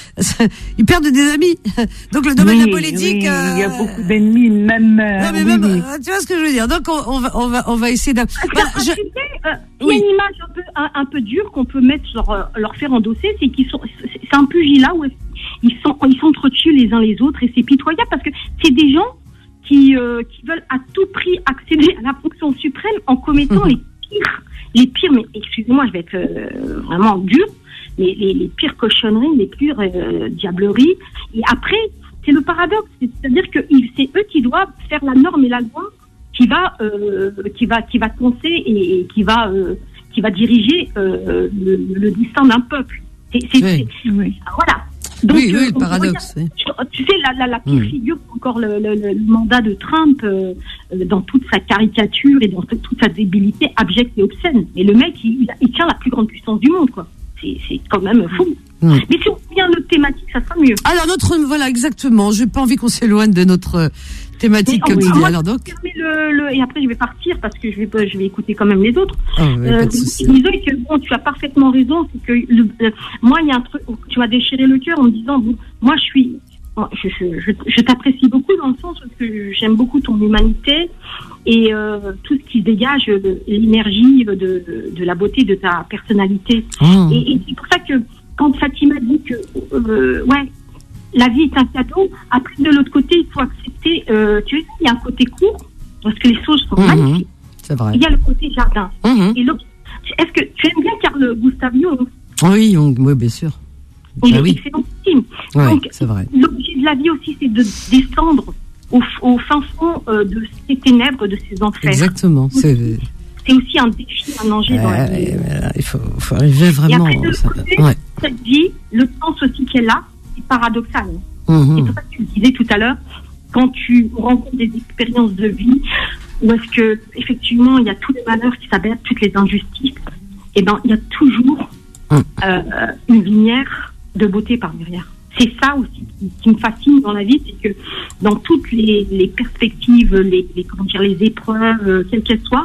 Ils perdent des amis. Donc le domaine oui, de la politique, oui, euh... il y a beaucoup d'ennemis, même. Euh, non, mais oui, même oui. euh, tu vois ce que je veux dire. Donc on, on va on va on va essayer d'un. Voilà, je... tu sais, euh, il oui. y a une image un peu un, un peu dure qu'on peut mettre leur leur faire endosser, c'est qu'ils sont c'est un pugilat où ils sont ils s'entretuent les uns les autres et c'est pitoyable parce que c'est des gens qui, euh, qui veulent à tout prix accéder à la fonction suprême en commettant mmh. les pires, les pires, mais excusez-moi, je vais être euh, vraiment dur, mais les, les pires cochonneries, les pires euh, diableries. Et après, c'est le paradoxe, c'est-à-dire que c'est eux qui doivent faire la norme et la loi qui va, euh, qui va, qui va penser et, et qui va, euh, qui va diriger euh, le, le destin d'un peuple. C'est, c'est, oui. c'est, oui. Voilà. Donc, oui, oui, euh, le paradoxe. Dire, oui. Tu sais, la, la, la pire mmh. figure, c'est encore le, le, le mandat de Trump euh, dans toute sa caricature et dans toute sa débilité abjecte et obscène. Et le mec, il, il tient la plus grande puissance du monde, quoi. C'est, c'est quand même fou. Mmh. Mais si on revient à notre thématique, ça sera mieux. Alors, notre, voilà, exactement. J'ai pas envie qu'on s'éloigne de notre thématique, comme tu dis. Alors, donc. Le, le, et après, je vais partir parce que je vais, je vais écouter quand même les autres. Oh, ouais, euh, disons que bon, tu as parfaitement raison. C'est que le, euh, moi, il y a un truc, tu m'as déchiré le cœur en me disant, bon, moi, je suis, je, je, je, je t'apprécie beaucoup dans le sens que j'aime beaucoup ton humanité et euh, tout ce qui dégage de, l'énergie de, de, de la beauté de ta personnalité. Oh. Et, et c'est pour ça que quand Fatima dit que, euh, ouais. la vie est un cadeau. Après, de l'autre côté, il faut accepter. Euh, tu sais, il y a un côté court parce que les choses sont mmh, magnifiques. C'est vrai. Il y a le côté jardin. Mmh. Et l'autre, est-ce que tu aimes bien Carl Gustav Jung? Oui, on, oui, bien sûr. Il ah, est oui. excellentissime. Oui, Donc, c'est vrai. L'objet de la vie aussi, c'est de descendre au, au fin fond euh, de ces ténèbres, de ces enfers. Exactement. C'est, c'est aussi un défi, un enjeu euh, dans la vie. Là, il faut, faut arriver vraiment. Et après, de ça, côté, ouais. cette vie, le sens aussi qu'elle a, c'est paradoxal. Mmh. C'est pour ça que tu le disais tout à l'heure, quand tu rencontres des expériences de vie, où est-ce que, effectivement, il y a tous les malheurs qui s'abattent, toutes les injustices, et ben, il y a toujours mmh. euh, une lumière de beauté par derrière. C'est ça aussi qui, qui me fascine dans la vie, c'est que dans toutes les, les perspectives, les, les, comment dire, les épreuves, euh, quelles qu'elles soient,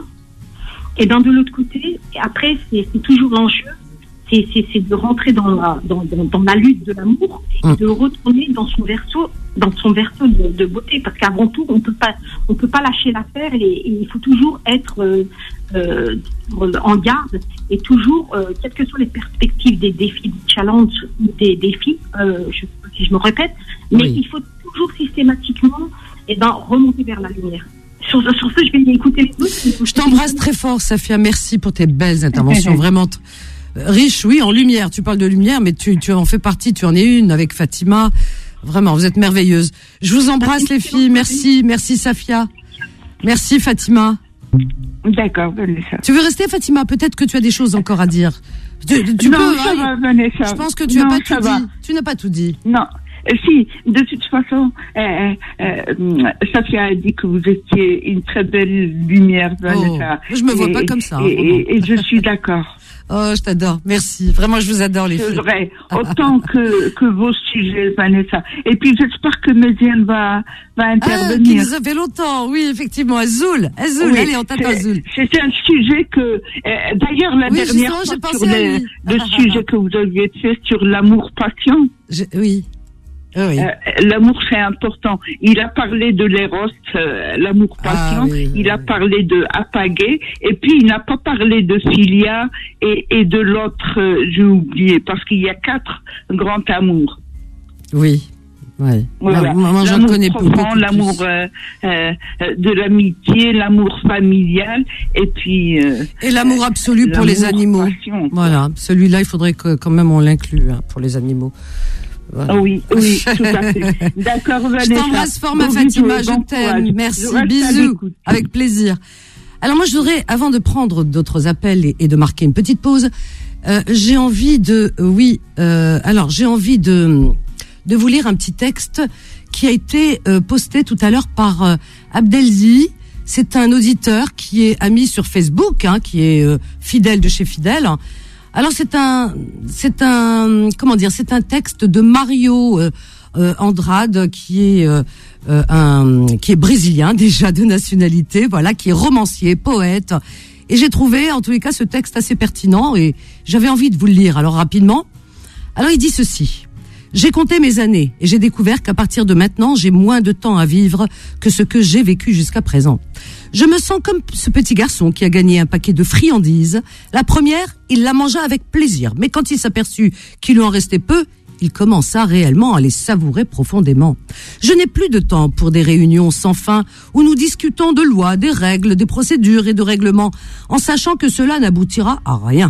et ben de l'autre côté, après, c'est, c'est toujours l'enjeu, c'est, c'est, c'est de rentrer dans la, dans, dans, dans la lutte de l'amour, et mmh. de retourner dans son verseau, dans son verseau de, de beauté, parce qu'avant tout, on peut pas, on peut pas lâcher l'affaire, et, et il faut toujours être euh, euh, en garde, et toujours, euh, quelles que soient les perspectives des défis, des challenges, des défis, euh, je sais pas si je me répète, mais oui. il faut toujours systématiquement, et ben remonter vers la lumière. Sur, sur ce, je vais écouter les autres. Je t'embrasse très fort, Safia. Merci pour tes belles interventions, vraiment t- riches, oui, en lumière. Tu parles de lumière, mais tu, tu en fais partie. Tu en es une avec Fatima. Vraiment, vous êtes merveilleuses. Je vous embrasse, les filles. Merci, merci, Safia. Merci, Fatima. D'accord, Vanessa. Tu veux rester, Fatima? Peut-être que tu as des choses encore à dire. Tu, tu non, peux, ça hein, va, Vanessa. Je pense que tu non, n'as pas tout va. dit. Tu n'as pas tout dit. Non. Si, de toute façon, euh, euh, Safia a dit que vous étiez une très belle lumière, Vanessa. Oh, je me vois et, pas comme ça. Et, et, et je suis d'accord. Oh, je t'adore. Merci. Vraiment, je vous adore, les filles. C'est vrai. Autant que, que vos sujets, Vanessa. Et puis, j'espère que Méziane va, va intervenir. Ah, qui nous a fait longtemps. Oui, effectivement. Azoul. Azoul. Oui, allez, on t'attend, Azoul. C'est un sujet que, euh, d'ailleurs, la oui, dernière fois, sur les, le sujet que vous aviez fait sur l'amour-passion. Je, oui. Oui. Euh, l'amour, c'est important. Il a parlé de l'éros, euh, l'amour-passion. Ah, oui, oui, il a oui. parlé de apagé. Et puis, il n'a pas parlé de philia et, et de l'autre, euh, j'ai oublié, parce qu'il y a quatre grands amours. Oui. Ouais. Voilà. Moi, moi j'en connais profond, l'amour euh, euh, de l'amitié, l'amour familial, et puis euh, et l'amour absolu pour les animaux. Passion, voilà, celui-là, il faudrait que quand même on l'inclue hein, pour les animaux. Voilà. Oui, oui, tout à fait. D'accord, Vanessa. Je t'embrasse fort, ma Fatima, je t'aime. Merci, bisous, avec plaisir. Alors moi, je voudrais, avant de prendre d'autres appels et, et de marquer une petite pause, euh, j'ai envie de, euh, oui, euh, alors j'ai envie de, de vous lire un petit texte qui a été euh, posté tout à l'heure par euh, Abdelzi. C'est un auditeur qui est ami sur Facebook, hein, qui est euh, fidèle de chez Fidèle. Alors c'est un, c'est un, comment dire, c'est un texte de Mario euh, euh, Andrade qui est euh, euh, un, qui est brésilien déjà de nationalité, voilà, qui est romancier, poète. Et j'ai trouvé, en tous les cas, ce texte assez pertinent et j'avais envie de vous le lire. Alors rapidement. Alors il dit ceci. J'ai compté mes années et j'ai découvert qu'à partir de maintenant, j'ai moins de temps à vivre que ce que j'ai vécu jusqu'à présent. Je me sens comme ce petit garçon qui a gagné un paquet de friandises. La première, il la mangea avec plaisir, mais quand il s'aperçut qu'il lui en restait peu, il commença réellement à les savourer profondément. Je n'ai plus de temps pour des réunions sans fin où nous discutons de lois, des règles, des procédures et de règlements, en sachant que cela n'aboutira à rien.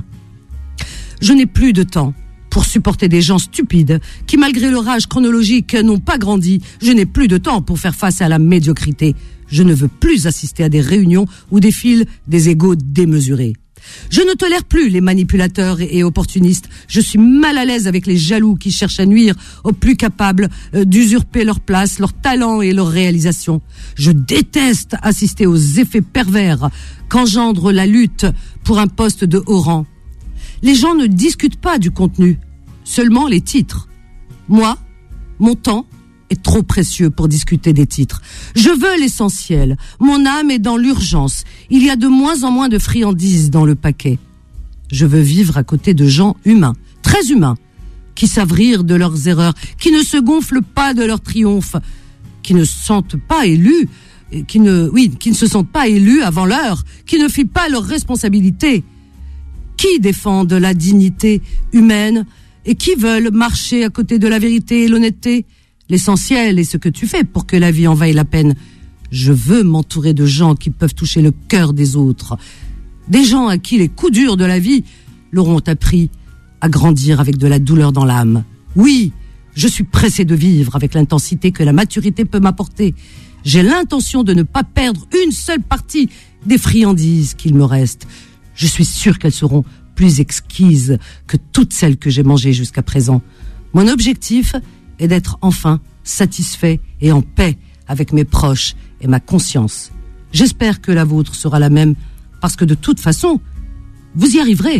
Je n'ai plus de temps pour supporter des gens stupides qui, malgré leur âge chronologique, n'ont pas grandi. Je n'ai plus de temps pour faire face à la médiocrité. Je ne veux plus assister à des réunions où défilent des égos démesurés. Je ne tolère plus les manipulateurs et opportunistes. Je suis mal à l'aise avec les jaloux qui cherchent à nuire aux plus capables euh, d'usurper leur place, leur talent et leur réalisation. Je déteste assister aux effets pervers qu'engendre la lutte pour un poste de haut rang. Les gens ne discutent pas du contenu, seulement les titres. Moi, mon temps est trop précieux pour discuter des titres. Je veux l'essentiel. Mon âme est dans l'urgence. Il y a de moins en moins de friandises dans le paquet. Je veux vivre à côté de gens humains, très humains, qui savent rire de leurs erreurs, qui ne se gonflent pas de leurs triomphes, qui ne se sentent pas élus, qui ne, oui, qui ne se sentent pas élus avant l'heure, qui ne filent pas leurs responsabilités, qui défendent la dignité humaine et qui veulent marcher à côté de la vérité et l'honnêteté. L'essentiel est ce que tu fais pour que la vie en vaille la peine. Je veux m'entourer de gens qui peuvent toucher le cœur des autres. Des gens à qui les coups durs de la vie leur ont appris à grandir avec de la douleur dans l'âme. Oui, je suis pressé de vivre avec l'intensité que la maturité peut m'apporter. J'ai l'intention de ne pas perdre une seule partie des friandises qu'il me reste. Je suis sûre qu'elles seront plus exquises que toutes celles que j'ai mangées jusqu'à présent. Mon objectif est d'être enfin satisfait et en paix avec mes proches et ma conscience. J'espère que la vôtre sera la même, parce que de toute façon, vous y arriverez.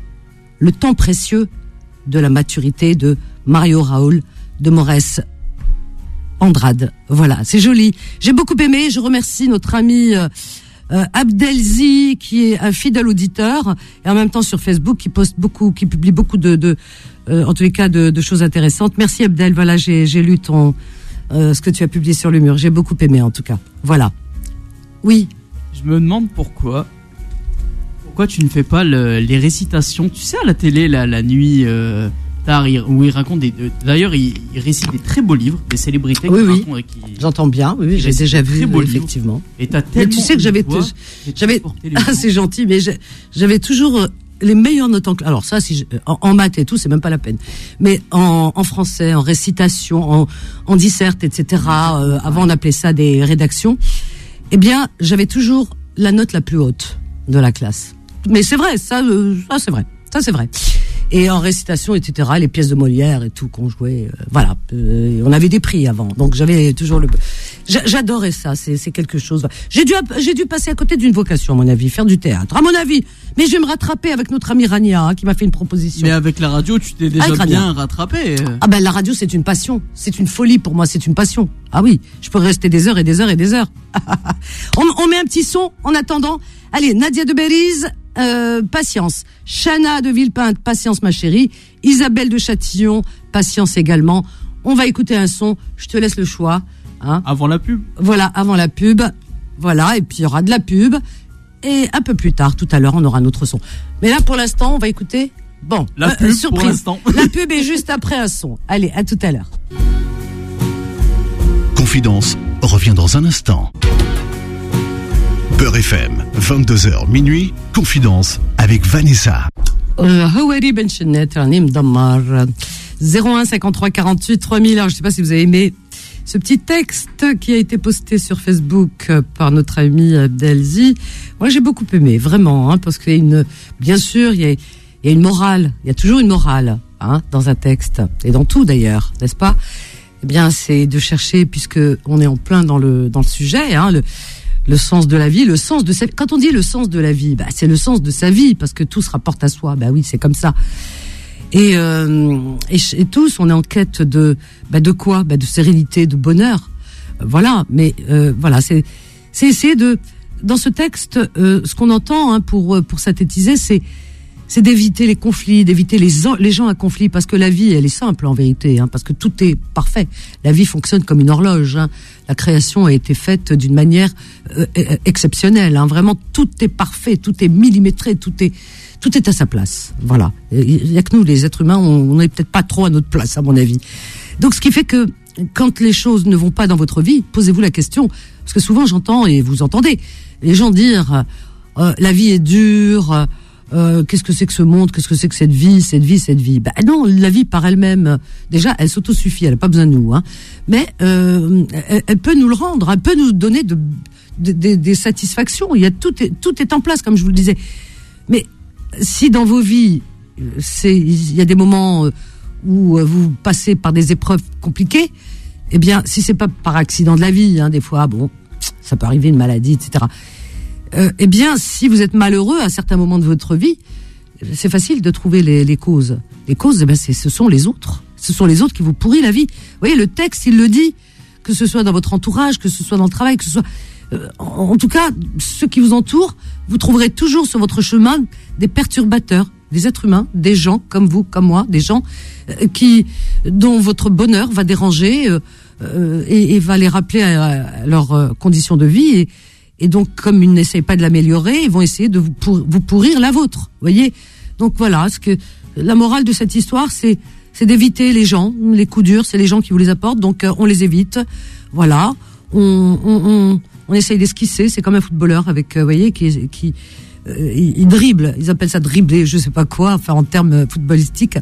Le temps précieux de la maturité de Mario Raoul de Morès Andrade. Voilà, c'est joli. J'ai beaucoup aimé. Je remercie notre ami euh, euh, Abdelzi, qui est un fidèle auditeur, et en même temps sur Facebook, qui poste beaucoup, qui publie beaucoup de, de euh, en tous les cas, de, de choses intéressantes. Merci Abdel. Voilà, j'ai, j'ai lu ton euh, ce que tu as publié sur le mur. J'ai beaucoup aimé, en tout cas. Voilà. Oui. Je me demande pourquoi. Pourquoi tu ne fais pas le, les récitations, tu sais, à la télé, la, la nuit euh, tard, il, où il raconte des. Euh, d'ailleurs, il, il récite des très beaux livres, des célébrités. Oui, qui oui. racontent, qui, J'entends bien. Oui, oui, j'ai déjà vu, oui, effectivement. Et t'as tellement. Mais tu sais que j'avais, voix, j'avais. Ah, c'est gentil, mais j'avais toujours les meilleures notes en classe. Alors ça, si je, en, en maths et tout, c'est même pas la peine. Mais en, en français, en récitation, en, en disserte, et cetera. Euh, avant, on appelait ça des rédactions. Eh bien, j'avais toujours la note la plus haute de la classe. Mais c'est vrai, ça, euh, ça c'est vrai, ça c'est vrai. Et en récitation, et cetera, les pièces de Molière et tout qu'on jouait, euh, voilà, euh, on avait des prix avant, donc j'avais toujours le. J'adorais ça, c'est, c'est quelque chose. J'ai dû, j'ai dû passer à côté d'une vocation, à mon avis, faire du théâtre, à mon avis. Mais je vais me rattraper avec notre ami Rania, hein, qui m'a fait une proposition. Mais avec la radio, tu t'es déjà bien rattrapé. Ah ben la radio, c'est une passion, c'est une folie pour moi, c'est une passion. Ah oui, je peux rester des heures et des heures et des heures. on, on met un petit son en attendant. Allez, Nadia de Beriz, euh, patience. Chana de Villepinte, patience ma chérie. Isabelle de Châtillon, patience également. On va écouter un son, je te laisse le choix. Hein. Avant la pub. Voilà, avant la pub. Voilà, et puis il y aura de la pub. Et un peu plus tard, tout à l'heure, on aura notre son. Mais là, pour l'instant, on va écouter. Bon, la euh, pub surprise. Pour l'instant. La pub est juste après un son. Allez, à tout à l'heure. Confidence revient dans un instant. Beurre F M, vingt-deux heures minuit, Confidence avec Vanessa. Hawari Ben Chennet, Ranim Dammar, zéro un cinquante-trois quarante-huit trois mille. Alors, je ne sais pas si vous avez aimé ce petit texte qui a été posté sur Facebook par notre ami Abdelzi. Moi, j'ai beaucoup aimé, vraiment, hein, parce qu'il y a une, bien sûr, il y a, il y a une morale. Il y a toujours une morale, hein, dans un texte. Et dans tout, d'ailleurs, n'est-ce pas? Eh bien, c'est de chercher, puisque on est en plein dans le, dans le sujet, hein, le, le sens de la vie, le sens de sa vie. Quand on dit le sens de la vie, bah, c'est le sens de sa vie, parce que tout se rapporte à soi. Bah oui, c'est comme ça. Et, euh, et, et tous, on est en quête de, bah, de quoi? Bah, de sérénité, de bonheur. Euh, voilà. Mais, euh, voilà, c'est, c'est essayer de, dans ce texte, euh, ce qu'on entend, hein, pour, pour synthétiser, c'est, c'est d'éviter les conflits, d'éviter les, les gens à conflit, parce que la vie, elle est simple, en vérité, hein, parce que tout est parfait. La vie fonctionne comme une horloge, hein. La création a été faite d'une manière euh, exceptionnelle, hein. Vraiment, tout est parfait, tout est millimétré, tout est, tout est à sa place. Voilà. Il y a que nous, les êtres humains, on n'est peut-être pas trop à notre place, à mon avis. Donc, ce qui fait que, quand les choses ne vont pas dans votre vie, posez-vous la question, parce que souvent, j'entends, et vous entendez, les gens dire, euh, la vie est dure, Euh, qu'est-ce que c'est que ce monde, qu'est-ce que c'est que cette vie, cette vie, cette vie. Ben non, la vie par elle-même, déjà, elle s'autosuffit, elle n'a pas besoin de nous, hein. Mais euh, elle, elle peut nous le rendre, elle peut nous donner de, de, de, des satisfactions. Il y a tout est, tout est en place, comme je vous le disais. Mais si dans vos vies, c'est, il y a des moments où vous passez par des épreuves compliquées, eh bien, si c'est pas par accident de la vie, hein, des fois, bon, ça peut arriver, une maladie, et cetera. Euh, eh bien, si vous êtes malheureux à certains moments de votre vie, c'est facile de trouver les, les causes. Les causes, eh bien, c'est, ce sont les autres. Ce sont les autres qui vous pourrissent la vie. Vous voyez, le texte, il le dit, que ce soit dans votre entourage, que ce soit dans le travail, que ce soit... Euh, en, en tout cas, ceux qui vous entourent, vous trouverez toujours sur votre chemin des perturbateurs, des êtres humains, des gens comme vous, comme moi, des gens euh, qui, dont votre bonheur va déranger euh, euh, et, et va les rappeler à, à leurs euh, conditions de vie. Et, Et donc, comme ils n'essayent pas de l'améliorer, ils vont essayer de vous, pour, vous pourrir la vôtre. Vous voyez? Donc voilà, ce que la morale de cette histoire, c'est, c'est d'éviter les gens, les coups durs, c'est les gens qui vous les apportent. Donc euh, on les évite. Voilà, on, on, on, on essaye d'esquisser. C'est comme un footballeur avec, euh, vous voyez, qui, qui euh, il, il dribble. Ils appellent ça dribbler, je sais pas quoi, enfin en termes footballistiques.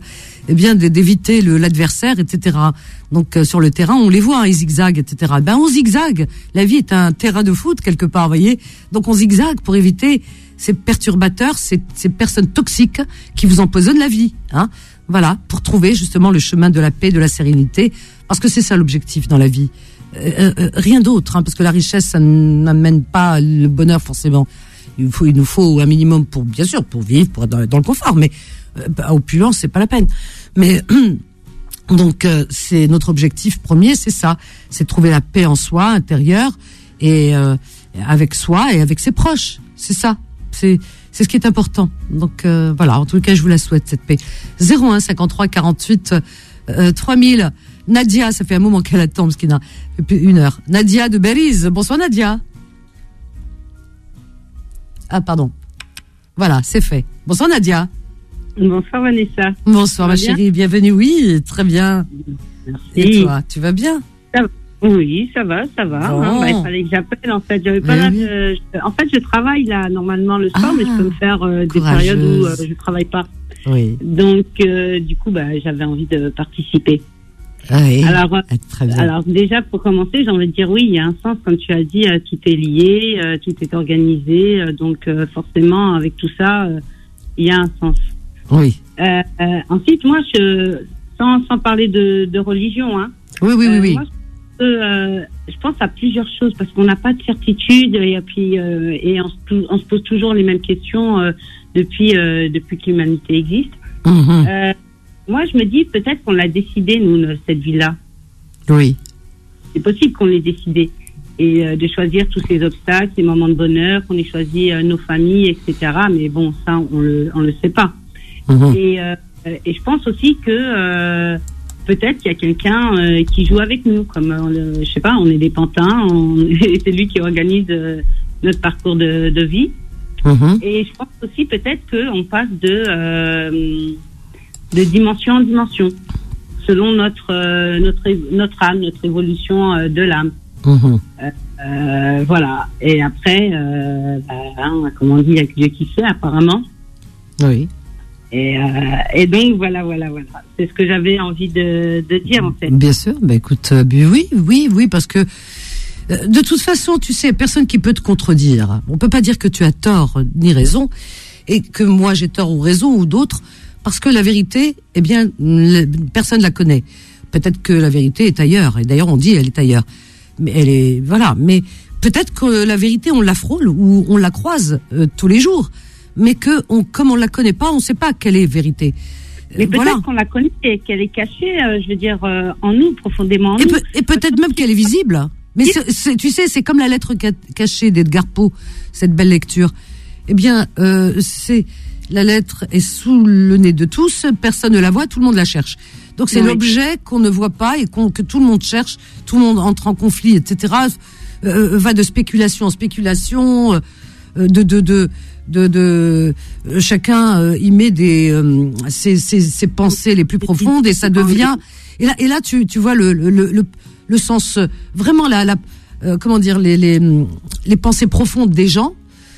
eh bien d'éviter le l'adversaire, et cetera. Donc euh, sur le terrain, on les voit, hein, ils zigzaguent, et cetera. Ben on zigzague. La vie est un terrain de foot quelque part, vous voyez. Donc on zigzague pour éviter ces perturbateurs, ces, ces personnes toxiques qui vous empoisonnent la vie, hein. Voilà, pour trouver justement le chemin de la paix, de la sérénité, parce que c'est ça l'objectif dans la vie. Euh, euh, rien d'autre, hein, parce que la richesse, ça n'amène pas le bonheur forcément. Il faut, il nous faut un minimum pour, bien sûr, pour vivre, pour être dans, dans le confort, mais euh, bah, opulence, c'est pas la peine. Mais donc, euh, c'est notre objectif premier, c'est ça, c'est de trouver la paix en soi, intérieure, et euh, avec soi et avec ses proches. C'est ça, c'est c'est ce qui est important. Donc euh, voilà, en tout cas, je vous la souhaite cette paix. zéro un cinquante-trois quarante-huit euh, trois mille. Nadia, ça fait un moment qu'elle attend, parce qu'il a depuis une heure. Nadia de Belize. Bonsoir Nadia. Ah pardon. Voilà, c'est fait. Bonsoir Nadia. Bonsoir Vanessa. Bonsoir ma chérie, bienvenue. Oui, très bien. Merci. Et toi, tu vas bien? Ça va. Oui, ça va, ça va. Bon. Hein, bah, il fallait que j'appelle en fait. J'avais pas Oui, là, oui. euh, je- en fait, je travaille là normalement le soir, Ah, mais je peux me faire euh, des courageuse. périodes où euh, je travaille pas. Oui. Donc, euh, du coup, bah, j'avais envie de participer. Oui. Alors, euh, Ah, très bien. alors déjà pour commencer, j'ai envie de dire oui, il y a un sens, comme tu as dit, euh, tout est lié, euh, tout est organisé, euh, donc euh, forcément avec tout ça, euh, il y a un sens. Oui. Euh, euh, ensuite, moi, je, sans, sans parler de, de religion, hein, Oui, oui, oui, euh, oui. moi, je, euh, je pense à plusieurs choses parce qu'on n'a pas de certitude et puis euh, et on se, on se pose toujours les mêmes questions euh, depuis euh, depuis que l'humanité existe. Mhm. Euh, moi, je me dis peut-être qu'on l'a décidé nous ne- cette vie-là. Oui. C'est possible qu'on l'ait décidé et euh, de choisir tous ces obstacles, ces moments de bonheur, qu'on ait choisi euh, nos familles, et cetera. Mais bon, ça, on le on le sait pas. Mhm. Et, euh, et je pense aussi que euh, peut-être qu'il y a quelqu'un euh, qui joue avec nous, comme euh, le- je sais pas, on est des pantins, on- et c'est lui qui organise euh, notre parcours de, de vie. Mhm. Et je pense aussi peut-être qu'on passe de euh, de dimension en dimension, selon notre euh, notre é- notre âme, notre évolution euh, de l'âme. Mhm. Euh, voilà. Et après, euh, bah, hein, comme on dit, il y a que Dieu qui sait apparemment. Oui. Et, euh, et donc voilà, voilà, voilà. C'est ce que j'avais envie de, de dire en fait. Bien sûr. Ben écoute, euh, ben oui, oui, oui, parce que euh, de toute façon, tu sais, personne qui peut te contredire. On peut pas dire que tu as tort ni raison et que moi j'ai tort ou raison ou d'autres, parce que la vérité, eh bien, le- personne la connaît. Peut-être que la vérité est ailleurs. Et d'ailleurs, on dit elle est ailleurs. Mais elle est, voilà. Mais peut-être que la vérité, on la frôle ou on la croise euh, tous les jours. Mais que, on, comme on la connaît pas, on sait pas quelle est vérité. Mais Euh, peut-être voilà. qu'on la connaît et qu'elle est cachée, euh, je veux dire, euh, en nous, profondément en Et, nous. peut, et peut-être même qu'elle est visible. Mais c'est, c'est- tu sais, c'est comme la lettre ca- cachée d'Edgar Poe, cette belle lecture. Eh bien, euh, c'est la lettre est sous le nez de tous, personne ne la voit, tout le monde la cherche. Donc c'est Oui. l'objet qu'on ne voit pas et qu'on, que tout le monde cherche, tout le monde entre en conflit, et cetera. Euh, va de spéculation en spéculation, euh, de de de de, de euh, chacun euh, y met des euh, ses, ses, ses pensées les plus profondes et ça devient et là et là tu tu vois le le le, le sens euh, vraiment la la euh, comment dire les les les pensées profondes des gens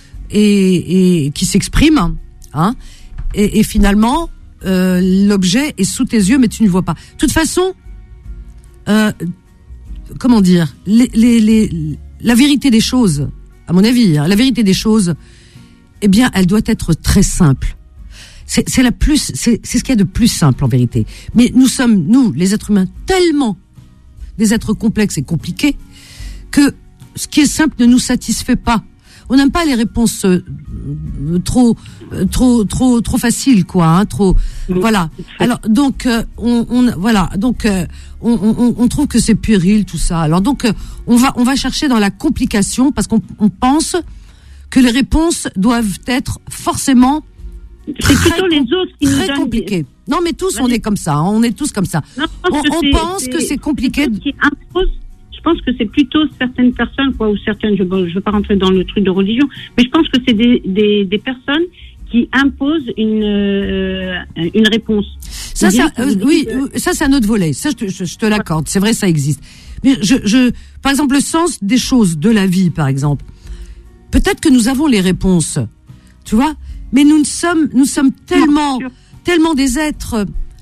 et et qui s'expriment, hein, et, et finalement euh, l'objet est sous tes yeux mais tu ne vois pas. De toute façon, euh, comment dire, les, les, les, la vérité des choses, à mon avis, hein, la vérité des choses, eh bien, elle doit être très simple. C'est, c'est la plus, c'est, c'est ce qu'il y a de plus simple en vérité. Mais nous sommes, nous, les êtres humains, tellement des êtres complexes et compliqués que ce qui est simple ne nous satisfait pas. On n'aime pas les réponses euh, trop, euh, trop, trop, trop faciles, quoi. Hein, trop, voilà. Alors donc, euh, on, on, voilà. Donc, euh, on, on, on trouve que c'est puéril tout ça. Alors donc, euh, on va, on va chercher dans la complication parce qu'on on pense que les réponses doivent être forcément C'est plutôt les autres qui nous très donnent compliquées. Non, mais tous, on Vas-y. est comme ça. Hein, on est tous comme ça. Non, je On, pense que on c'est- pense que c'est compliqué. les autres qui imposent. Je pense que c'est plutôt certaines personnes, quoi, ou certaines. Je ne veux pas rentrer dans le truc de religion, mais je pense que c'est des, des, des personnes qui imposent une euh, une réponse. Ça, Ou bien ça, qui euh, vous disent, oui, euh, euh, ça c'est un autre volet. Ça, je te, je, je te l'accorde. C'est vrai, ça existe. Mais je, je, par exemple, le sens des choses, de la vie, par exemple. Peut-être que nous avons les réponses, tu vois. Mais nous ne sommes, nous sommes tellement, sûr. tellement des êtres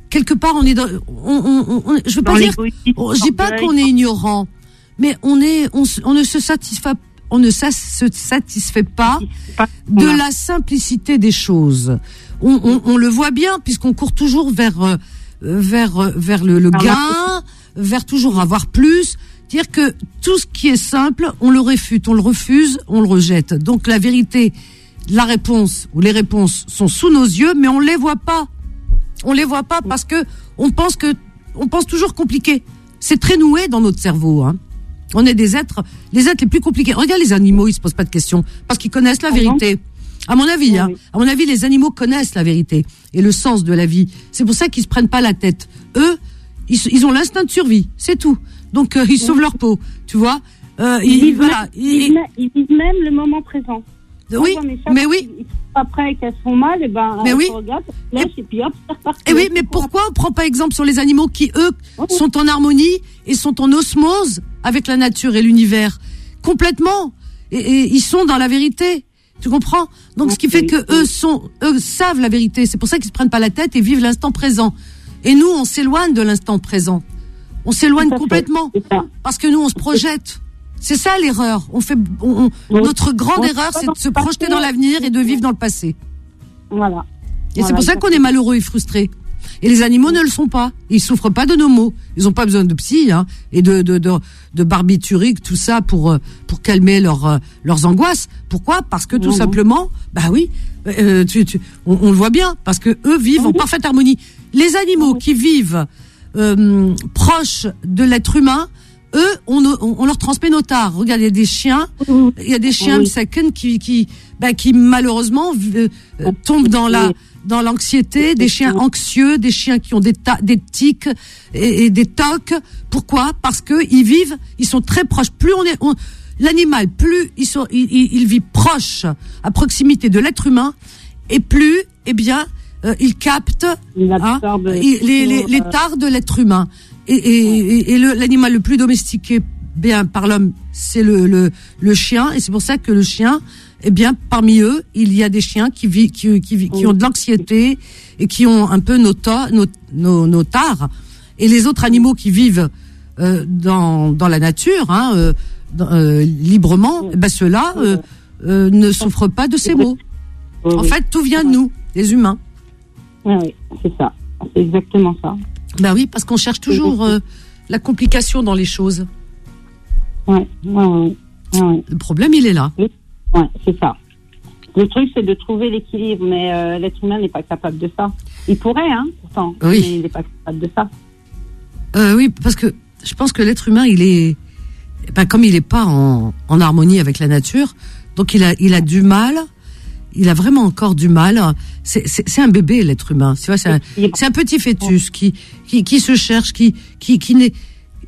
quelque part, on est dans, on, on, on je veux pas dire, on, je dis pas qu'on est ignorant, mais on est, on, on ne se satisfait, on ne sa, se satisfait pas de la simplicité des choses. On, on, on le voit bien puisqu'on court toujours vers, euh, vers, euh, vers le, le gain, vers toujours avoir plus. Dire que tout ce qui est simple, on le réfute, on le refuse, on le rejette. Donc la vérité, la réponse ou les réponses sont sous nos yeux, mais on les voit pas. On les voit pas parce que on pense que on pense toujours compliqué. C'est très noué dans notre cerveau. Hein. On est des êtres, les êtres les plus compliqués. Regarde les animaux, ils se posent pas de questions parce qu'ils connaissent la vérité. À mon avis, oui. hein, à mon avis, les animaux connaissent la vérité et le sens de la vie. C'est pour ça qu'ils se prennent pas la tête. Eux, ils, ils ont l'instinct de survie, c'est tout. Donc euh, ils sauvent oui. leur peau, tu vois. Euh, ils, ils, voilà, ils, ils, ils vivent même le moment présent. Oui, mais oui. Après qu'elles se font mal, et ben mais elles oui. se regardent, et, et puis hop, c'est reparti. Et oui, mais pourquoi on prend pas exemple sur les animaux qui eux oui. sont en harmonie et sont en osmose avec la nature et l'univers complètement et, et ils sont dans la vérité. Tu comprends? Donc, ce qui fait que eux sont, eux savent la vérité. C'est pour ça qu'ils se prennent pas la tête et vivent l'instant présent. Et nous, on s'éloigne de l'instant présent. On s'éloigne complètement. Parce que nous, on se projette. C'est ça l'erreur. On fait, on, on, notre grande erreur, c'est de se projeter dans l'avenir et de vivre dans le passé. Voilà. Et c'est pour ça qu'on est malheureux et frustrés. Et les animaux ne le sont pas. Ils souffrent pas de nos maux. Ils ont pas besoin de psy, hein, et de, de, de, de barbiturique, tout ça pour, pour calmer leurs, leurs angoisses. Pourquoi? Parce que tout mmh. simplement, bah oui, euh, tu, tu, on, on le voit bien, parce que eux vivent mmh. en parfaite harmonie. Les animaux mmh. qui vivent, euh, proches de l'être humain, eux, on, on, on leur transmet nos tares. Regarde, il y a des chiens, mmh. il y a des chiens mmh. qui, qui, bah, qui malheureusement, euh, tombent dans la, dans l'anxiété, des chiens anxieux, des chiens qui ont des, ta- des tics et, et des tocs. Pourquoi? Parce que ils vivent, ils sont très proches. Plus on est, on, l'animal, plus ils sont, il, il, il vit proche, à proximité de l'être humain, et plus, eh bien, euh, il capte hein, il, les, les, les tares de l'être humain. Et, et, et, et le, l'animal le plus domestiqué, bien par l'homme, c'est le, le, le chien, et c'est pour ça que le chien, eh bien, parmi eux, il y a des chiens qui vivent, qui, qui, qui ont de l'anxiété et qui ont un peu nos, ta, nos, nos, nos tares. Et les autres animaux qui vivent euh, dans, dans la nature, hein, euh, dans, euh, librement, eh ben ceux-là euh, euh, ne souffrent pas de ces maux. En fait, tout vient de nous, les humains. Oui, c'est ça. C'est exactement ça. Ben oui, parce qu'on cherche toujours euh, la complication dans les choses. Oui, oui, oui. Ouais. Le problème, il est là. Oui. Ouais, c'est ça. Le truc, c'est de trouver l'équilibre, mais euh, l'être humain n'est pas capable de ça. Il pourrait, hein, pourtant, oui. mais il n'est pas capable de ça. Euh, oui, parce que je pense que l'être humain, il est, ben, comme il n'est pas en, en harmonie avec la nature, donc il a, il a du mal. Il a vraiment encore du mal. C'est, c'est, c'est un bébé, l'être humain. Tu vois, c'est un, c'est un petit fœtus qui, qui, qui se cherche, qui, qui, qui n'est,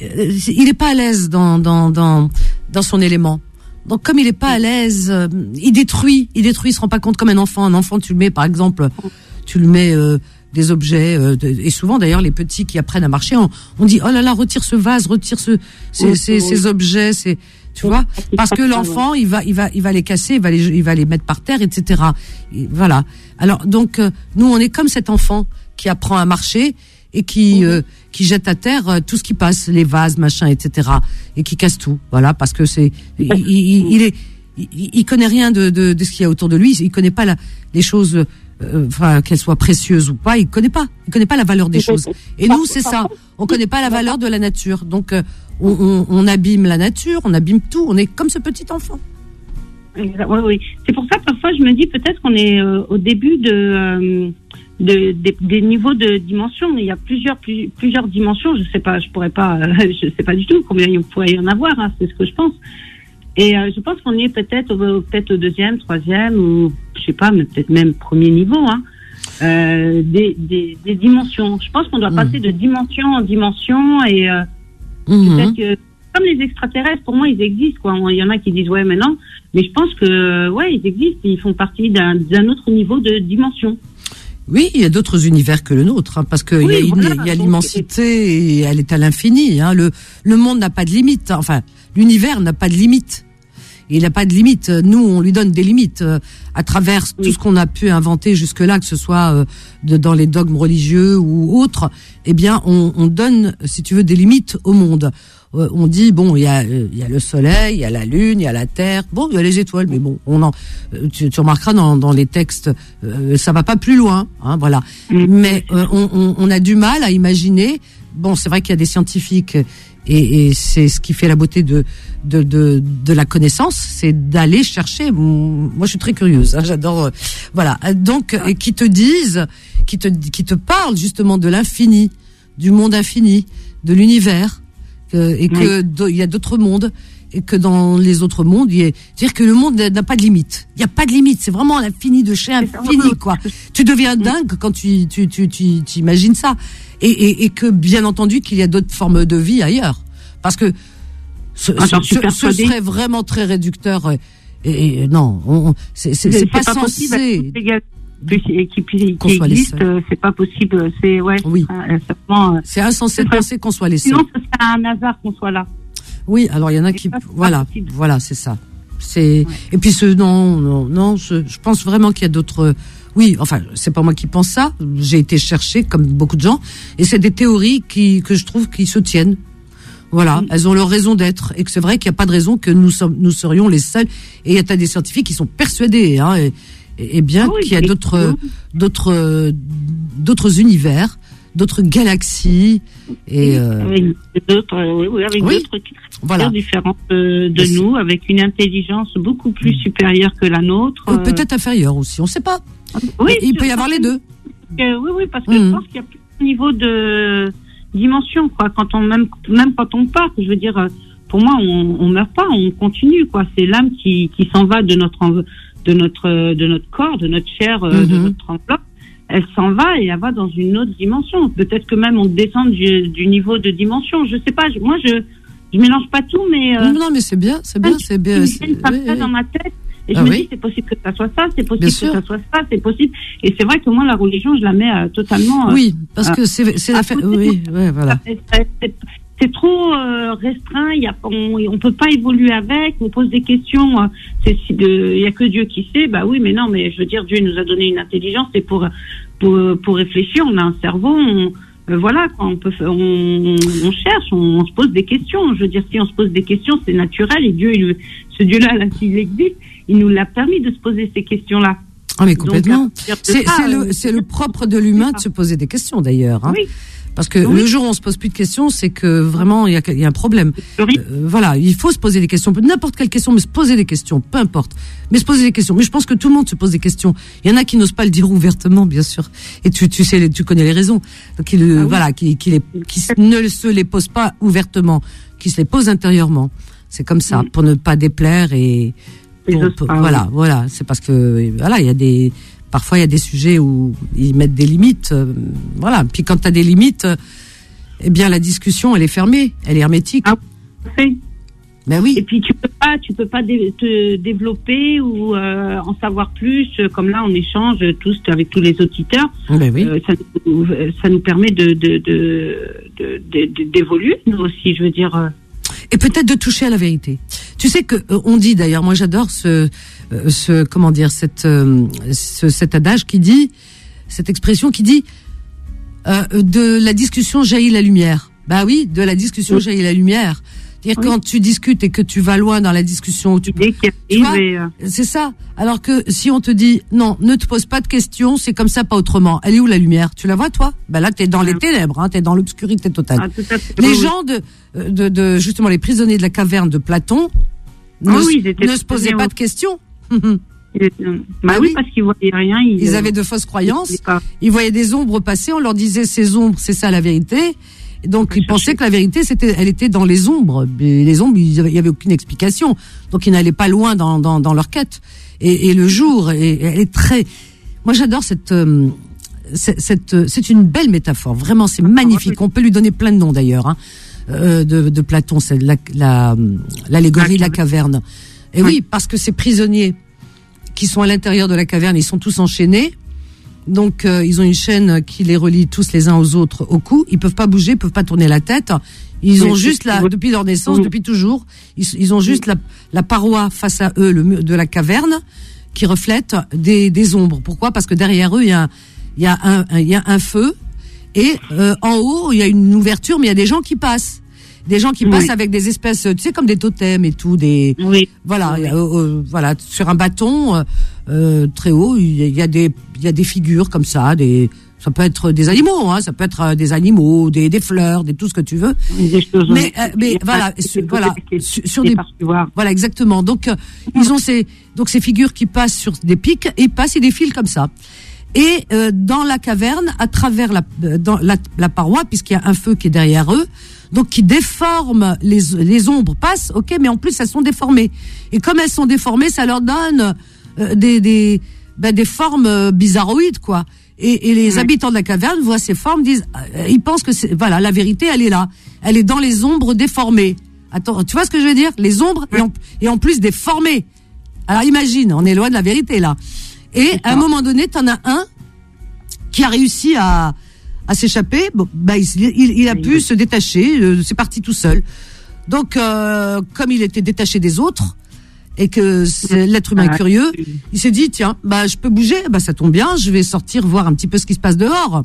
il n'est pas à l'aise dans, dans, dans, dans son élément. Donc, comme il est pas à l'aise, euh, il détruit, il détruit, il se rend pas compte comme un enfant. Un enfant, tu le mets, par exemple, tu le mets euh, des objets, euh, de, et souvent d'ailleurs les petits qui apprennent à marcher, on, on dit oh là là, retire ce vase, retire ce, ces, oui, ces, oui. ces objets, c'est, tu oui, vois, parce que l'enfant, il va, il va, il va les casser, il va les, il va les mettre par terre, et cetera. Et voilà. Alors donc, euh, nous, on est comme cet enfant qui apprend à marcher et qui, euh, qui jette à terre euh, tout ce qui passe, les vases, machin, et cetera. Et qui casse tout, voilà, parce que c'est, il, il, il est, il, il connaît rien de, de, de ce qu'il y a autour de lui. Il connaît pas la, les choses, euh, enfin qu'elles soient précieuses ou pas. Il connaît pas, il connaît pas la valeur des choses. Et nous, c'est ça. On connaît pas la valeur de la nature. Donc, euh, on, on, on abîme la nature, on abîme tout. On est comme ce petit enfant. Oui, oui. C'est pour ça parfois je me dis peut-être qu'on est euh, au début de. Euh, De, des, des niveaux de dimension. Il y a plusieurs plus, plusieurs dimensions. Je sais pas, je pourrais pas, euh, je sais pas du tout combien il pourrait y en avoir. Hein, c'est ce que je pense. Et euh, je pense qu'on est peut-être au, peut-être au deuxième, troisième ou je sais pas, mais peut-être même premier niveau. Hein, euh, des, des, des dimensions. Je pense qu'on doit mmh. passer de dimension en dimension et euh, mmh. peut-être que comme les extraterrestres, pour moi, ils existent. Quoi. Il y en a qui disent ouais, mais non. Mais je pense que ouais, ils existent. Ils font partie d'un, d'un autre niveau de dimension. Oui, il y a d'autres univers que le nôtre, hein, parce que oui, il y a, une, voilà, il y a l'immensité et elle est à l'infini. Hein. Le, le monde n'a pas de limite. Enfin, l'univers n'a pas de limite. Il n'a pas de limite. Nous, on lui donne des limites euh, à travers oui. tout ce qu'on a pu inventer jusque-là, que ce soit euh, de, dans les dogmes religieux ou autres. Eh bien, on, on donne, si tu veux, des limites au monde. Euh, on dit bon, il y a, il y a le soleil, il y a la lune, il y a la terre. Bon, il y a les étoiles, mais bon, on en, tu, tu remarqueras dans, dans les textes, euh, ça va pas plus loin, hein, voilà. Mmh. Mais euh, on, on, on a du mal à imaginer. Bon, c'est vrai qu'il y a des scientifiques. Et, et c'est ce qui fait la beauté de de de, de la connaissance, c'est d'aller chercher. Moi, je suis très curieuse, hein, j'adore. Euh, voilà, donc et qui te disent, qui te qui te parlent justement de l'infini, du monde infini, de l'univers, que, et que il y a d'autres mondes, et que dans les autres mondes, il y a, c'est-à-dire que le monde n'a pas de limite. Il y a pas de limite. C'est vraiment l'infini de chez infini, quoi. Tu deviens dingue quand tu tu tu tu, tu imagines ça. Et, et, et que bien entendu qu'il y a d'autres formes de vie ailleurs, parce que ce, ah, ce, ce, ce serait vraiment très réducteur. Et, et, et non, on, c'est, c'est, c'est, c'est pas, pas censé. Et qui, qui, qui existe, c'est pas possible. C'est ouais. Oui. Euh, c'est, c'est insensé de penser qu'on soit les seuls. Sinon, ce serait un hasard qu'on soit là. Oui, alors il y en a c'est qui, pas, voilà, voilà, c'est ça. C'est ouais. Et puis ce non, non, non, je, je pense vraiment qu'il y a d'autres. Oui, enfin, c'est pas moi qui pense ça. J'ai été chercher, comme beaucoup de gens, et c'est des théories qui que je trouve qui se tiennent. Voilà, mmh. Elles ont leur raison d'être, et que c'est vrai qu'il n'y a pas de raison que nous sommes, nous serions les seuls. Et il y a des scientifiques qui sont persuadés, hein, et, et bien ah oui, qu'il y a d'autres, d'autres, d'autres univers, d'autres galaxies, et euh... avec d'autres, oui, oui, avec oui. d'autres voilà. différentes de, de nous, avec une intelligence beaucoup plus supérieure que la nôtre. Euh, peut-être inférieure aussi, on ne sait pas. Oui, il peut y avoir les deux. Que, oui, oui, parce que mmh. je pense qu'il y a plus de niveau de dimension, quoi. Quand on même, même quand on part, je veux dire, pour moi, on, on meurt pas, on continue, quoi. C'est l'âme qui, qui s'en va de notre, de notre, de notre corps, de notre chair, mmh. de notre enveloppe. Elle s'en va et elle va dans une autre dimension. Peut-être que même on descend du, du niveau de dimension. Je sais pas. Je, moi, je, je mélange pas tout, mais euh, non, mais c'est bien, c'est bien, c'est bien. C'est ça oui, oui. dans ma tête. Et je ah me oui. dis, c'est possible que ça soit ça, c'est possible Bien que sûr. ça soit ça, c'est possible. Et c'est vrai que moi, la religion, je la mets euh, totalement. Euh, oui, parce euh, que c'est, c'est la fête. Oui, ouais, voilà. C'est, c'est, c'est trop euh, restreint. Il y a, on, on peut pas évoluer avec. On pose des questions. Euh, c'est si de, il y a que Dieu qui sait. Bah oui, mais non, mais je veux dire, Dieu nous a donné une intelligence. C'est pour pour pour réfléchir. On a un cerveau. On, euh, voilà, quoi, on peut, on, on cherche, on, on se pose des questions. Je veux dire, si on se pose des questions, c'est naturel. Et Dieu, il, ce Dieu-là, là, s'il existe, il nous l'a permis de se poser ces questions-là. Ah mais complètement. Donc, c'est, ça, c'est, le, c'est le propre de l'humain de se poser des questions d'ailleurs. Hein. Oui. Parce que oui. le jour où on se pose plus de questions, c'est que vraiment il y a, il y a un problème. Euh, voilà, il faut se poser des questions, n'importe quelle question, mais se poser des questions, peu importe. Mais se poser des questions. Mais je pense que tout le monde se pose des questions. Il y en a qui n'osent pas le dire ouvertement, bien sûr. Et tu, tu sais, tu connais les raisons. Donc il, ah oui. voilà, qui, qui, les, qui ne se les posent pas ouvertement, qui se les posent intérieurement. C'est comme ça, oui. pour ne pas déplaire et Pour, pour, voilà, oui. voilà, c'est parce que voilà, il y a des parfois il y a des sujets où ils mettent des limites, euh, voilà. Puis quand tu as des limites, euh, eh bien la discussion elle est fermée, elle est hermétique. Ah, oui. Ben oui. Et puis tu peux pas, tu peux pas dé- te développer ou euh, en savoir plus, comme là on échange tous avec tous les auditeurs. Ben oui. Euh, ça, ça nous permet de, de, de, de, de d'évoluer nous aussi, je veux dire. Euh, Et peut-être de toucher à la vérité. Tu sais que euh, on dit d'ailleurs, moi j'adore ce, euh, ce comment dire, cette, euh, ce, cet adage qui dit, cette expression qui dit, euh, de la discussion jaillit la lumière. Bah oui, de la discussion oui. jaillit la lumière. C'est-à-dire oui. quand tu discutes et que tu vas loin dans la discussion, tu, tu vois, et euh... c'est ça. Alors que si on te dit non, ne te pose pas de questions, c'est comme ça, pas autrement. Elle est où la lumière? Tu la vois toi? Ben là, t'es dans les ténèbres, hein, t'es dans l'obscurité totale. Ah, tout à fait. Les oui. gens de, de, de, justement, les prisonniers de la caverne de Platon, ne, ah oui, ne se posaient pas de questions. Bah ah oui, parce qu'ils voyaient rien. Ils, ils avaient de fausses croyances. Ils voyaient des ombres passer. On leur disait ces ombres, c'est ça la vérité. Et donc ils pensaient que la vérité, c'était, elle était dans les ombres. Et les ombres, il y avait aucune explication. Donc ils n'allaient pas loin dans dans, dans leur quête. Et, et le jour, et, elle est très. Moi, j'adore cette. Euh, cette, cette c'est une belle métaphore. Vraiment, c'est magnifique. On peut lui donner plein de noms d'ailleurs. Hein, euh, de, de Platon, c'est la, la l'allégorie de la caverne. Et oui, parce que ces prisonniers qui sont à l'intérieur de la caverne, ils sont tous enchaînés. Donc euh, ils ont une chaîne qui les relie tous les uns aux autres au cou. Ils peuvent pas bouger, ils peuvent pas tourner la tête. Ils Oui, ont c'est juste la, vrai. depuis leur naissance, Oui. depuis toujours, ils, ils ont juste la, la paroi face à eux, le mur de la caverne, qui reflète des, des ombres. Pourquoi? Parce que derrière eux, il y a un, il y a un, un- il y a un feu, et euh, en haut, il y a une ouverture, mais il y a des gens qui passent. Des gens qui Oui. passent avec des espèces, tu sais, comme des totems et tout, des, Oui. voilà, Oui. il y a, euh, euh, voilà, sur un bâton euh, euh, très haut, il y, a, il y a des, il y a des figures comme ça, des, ça peut être des animaux, hein, ça peut être euh, des animaux, des, des fleurs, des tout ce que tu veux. Des choses. Mais, euh, mais Il y a voilà, pas- sur- c'est voilà, peut-être sur, des- sur des des, partoirs. voilà, exactement. Donc euh, ils ont ces, donc ces figures qui passent sur des pics, et ils passent, ils défilent comme ça. Et euh, dans la caverne, à travers la, euh, dans la, la paroi, puisqu'il y a un feu qui est derrière eux, donc qui déforme les, les ombres passent, ok, mais en plus elles sont déformées. Et comme elles sont déformées, ça leur donne euh, des des ben, des formes euh, bizarroïdes, quoi. Et, et les Ouais. habitants de la caverne voient ces formes, disent, euh, ils pensent que c'est, voilà, la vérité, elle est là, elle est dans les ombres déformées. Attends, tu vois ce que je veux dire? Les ombres et en, et en plus déformées. Alors imagine, on est loin de la vérité là. Et à un moment donné, t'en as un qui a réussi à, à s'échapper. Bon, bah, il, il, il a Oui. pu se détacher. euh, C'est parti tout seul. Donc, euh, comme il était détaché des autres et que c'est- l'être humain est Ah, curieux, il s'est dit tiens, bah je peux bouger. Bah ça tombe bien, je vais sortir voir un petit peu ce qui se passe dehors.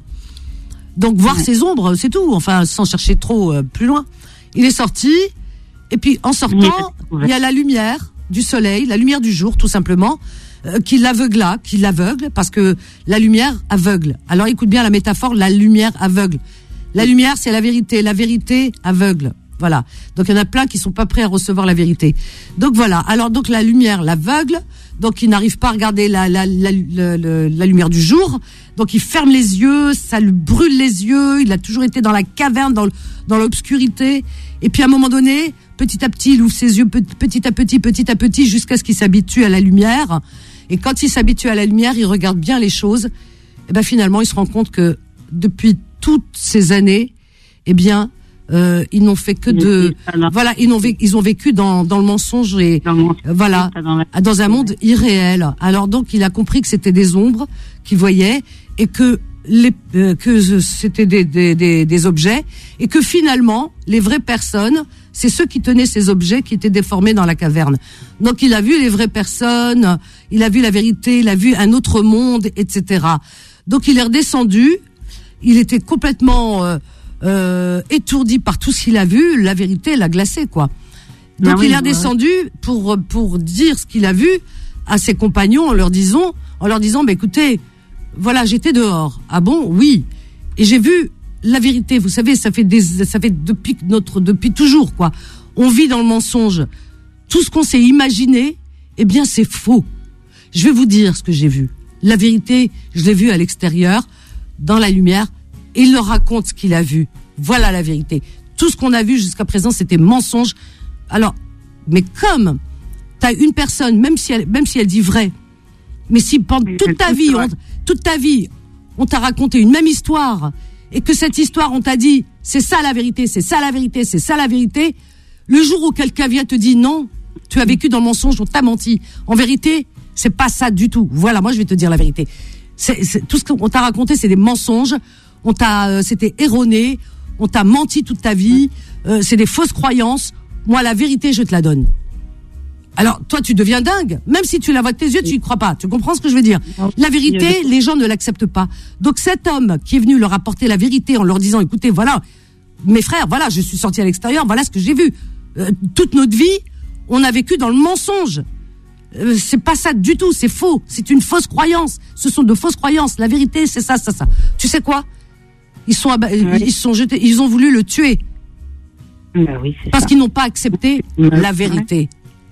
Donc voir Ouais. ses ombres, c'est tout. Enfin, sans chercher trop euh, plus loin. Il est sorti. Et puis en sortant, Oui, il y a la lumière du soleil, la lumière du jour, tout simplement, euh, qui l'aveugla, qui l'aveugle, parce que la lumière aveugle. Alors écoute bien la métaphore, la lumière aveugle. La lumière, c'est la vérité. La vérité aveugle. Voilà. Donc il y en a plein qui sont pas prêts à recevoir la vérité. Donc voilà. Alors donc la lumière l'aveugle. Donc il n'arrive pas à regarder la la, la, la, la, la lumière du jour. Donc il ferme les yeux, ça lui brûle les yeux. Il a toujours été dans la caverne, dans le- dans l'obscurité. Et puis à un moment donné, petit à petit, il ouvre ses yeux pe- petit à petit, petit à petit, jusqu'à ce qu'il s'habitue à la lumière. Et quand il s'habitue à la lumière, il regarde bien les choses. Et ben finalement, il se rend compte que depuis toutes ces années, eh bien, euh, ils n'ont fait que de, voilà, ils n'ont vécu, ils ont vécu dans dans le mensonge et Dans mon- euh, voilà, pas dans la- dans un monde irréel. Alors donc, il a compris que c'était des ombres qu'il voyait et que les euh, que c'était des, des des des objets et que finalement, les vraies personnes, c'est ceux qui tenaient ces objets qui étaient déformés dans la caverne. Donc il a vu les vraies personnes, il a vu la vérité, il a vu un autre monde, et cetera. Donc il est redescendu, il était complètement euh, euh, étourdi par tout ce qu'il a vu, la vérité l'a glacé, quoi. Donc Ah oui, il est ouais. redescendu pour pour dire ce qu'il a vu à ses compagnons en leur disant, en leur disant, bah, écoutez, voilà, j'étais dehors. Ah bon? Oui. Et j'ai vu la vérité. Vous savez, ça fait des, ça fait depuis notre, depuis toujours, quoi. On vit dans le mensonge. Tout ce qu'on s'est imaginé, eh bien, c'est faux. Je vais vous dire ce que j'ai vu. La vérité, je l'ai vu à l'extérieur, dans la lumière, et il leur raconte ce qu'il a vu. Voilà la vérité. Tout ce qu'on a vu jusqu'à présent, c'était mensonge. Alors, mais comme t'as une personne, même si elle, même si elle dit vrai, mais si pendant Mais toute elle ta dit vie, vrai. on, toute ta vie, on t'a raconté une même histoire, et que cette histoire, on t'a dit, c'est ça la vérité, c'est ça la vérité, c'est ça la vérité, le jour où quelqu'un vient te dire non, tu as vécu dans le mensonge, on t'a menti. En vérité, c'est pas ça du tout. Voilà, moi je vais te dire la vérité. C'est, c'est, tout ce qu'on t'a raconté, c'est des mensonges. On t'a, euh, c'était erroné. On t'a menti toute ta vie. Euh, c'est des fausses croyances. Moi, la vérité, je te la donne. Alors, toi, tu deviens dingue. Même si tu la vois de tes yeux, tu y crois pas. Tu comprends ce que je veux dire? La vérité, les gens ne l'acceptent pas. Donc, cet homme qui est venu leur apporter la vérité en leur disant, écoutez, voilà, mes frères, voilà, je suis sorti à l'extérieur, voilà ce que j'ai vu. Euh, toute notre vie, on a vécu dans le mensonge. Euh, c'est pas ça du tout, c'est faux. C'est une fausse croyance. Ce sont de fausses croyances. La vérité, c'est ça, ça, ça. Tu sais quoi? Ils sont, aba- Ouais. ils sont jetés, ils ont voulu le tuer Bah oui, c'est parce ça. qu'ils n'ont pas accepté Ouais. la vérité.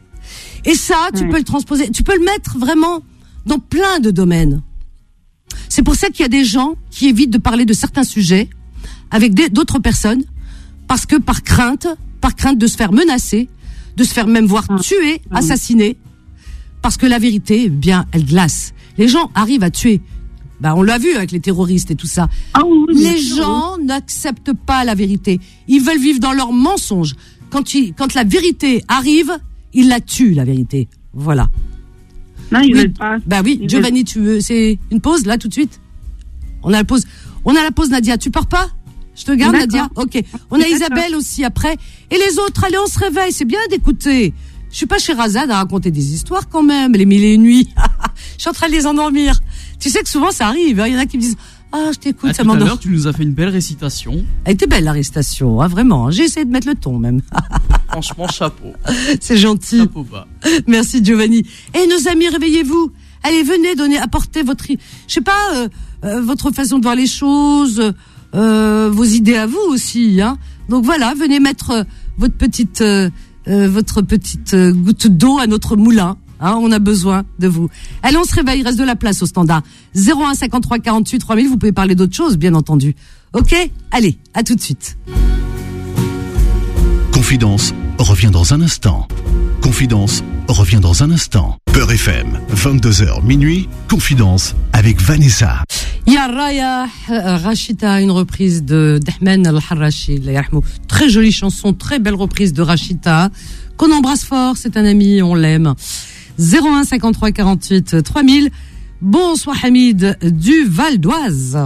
Et ça, tu Ouais. peux le transposer, tu peux le mettre vraiment dans plein de domaines. C'est pour ça qu'il y a des gens qui évitent de parler de certains sujets avec des- d'autres personnes parce que par crainte, par crainte de se faire menacer, de se faire même voir Ah. tuer, Ah. assassiner, parce que la vérité, eh bien, elle glace. Les gens arrivent à tuer. Bah, on l'a vu avec les terroristes et tout ça. Ah oui, oui, bien Les sûr, gens n'acceptent pas la vérité. Ils veulent vivre dans leur mensonge. Quand, ils, quand la vérité arrive, ils la tuent, la vérité. Voilà. oui. Non, ils Oui. veulent pas. Bah oui, Ils Giovanni, tu veux, c'est une pause, là, tout de suite? On a la pause. On a la pause, Nadia. Tu pars pas? Je te garde, D'accord. Nadia. Ok. On a D'accord. Isabelle aussi après. Et les autres, allez, on se réveille. C'est bien d'écouter. Je suis pas chez Razad à raconter des histoires quand même, les mille et une nuits. Je suis en train de les endormir. Tu sais que souvent ça arrive. Il hein. y en a qui me disent ah je t'écoute, Ah, ça tout à m'endort. l'heure, tu nous as fait une belle récitation. Elle était belle l'arrestation, hein, vraiment. J'ai essayé de mettre le ton même. Franchement, chapeau. C'est gentil. Chapeau bas. Merci Giovanni. Et nos amis, réveillez-vous. Allez, venez donner, apporter votre, je sais pas, euh, euh, votre façon de voir les choses, euh, vos idées à vous aussi. Hein. Donc voilà, venez mettre euh, votre petite, euh, euh, votre petite euh, goutte d'eau à notre moulin. Hein, on a besoin de vous. Allez, on se réveille. Il reste de la place au standard. zéro un cinquante-trois quarante-huit trois mille. Vous pouvez parler d'autres choses, bien entendu. Ok ? Allez, à tout de suite. Confidence revient dans un instant. Confidence revient dans un instant. Peur F M, vingt-deux heures minuit. Confidence avec Vanessa. Ya Raya euh, Rachida, une reprise de d'Ahmed Al-Harrachi, Allah yarhamou. Très jolie chanson, très belle reprise de Rachida, qu'on embrasse fort, c'est un ami, on l'aime. zéro un cinquante-trois quarante-huit trois mille. Bonsoir Hamid du Val d'Oise.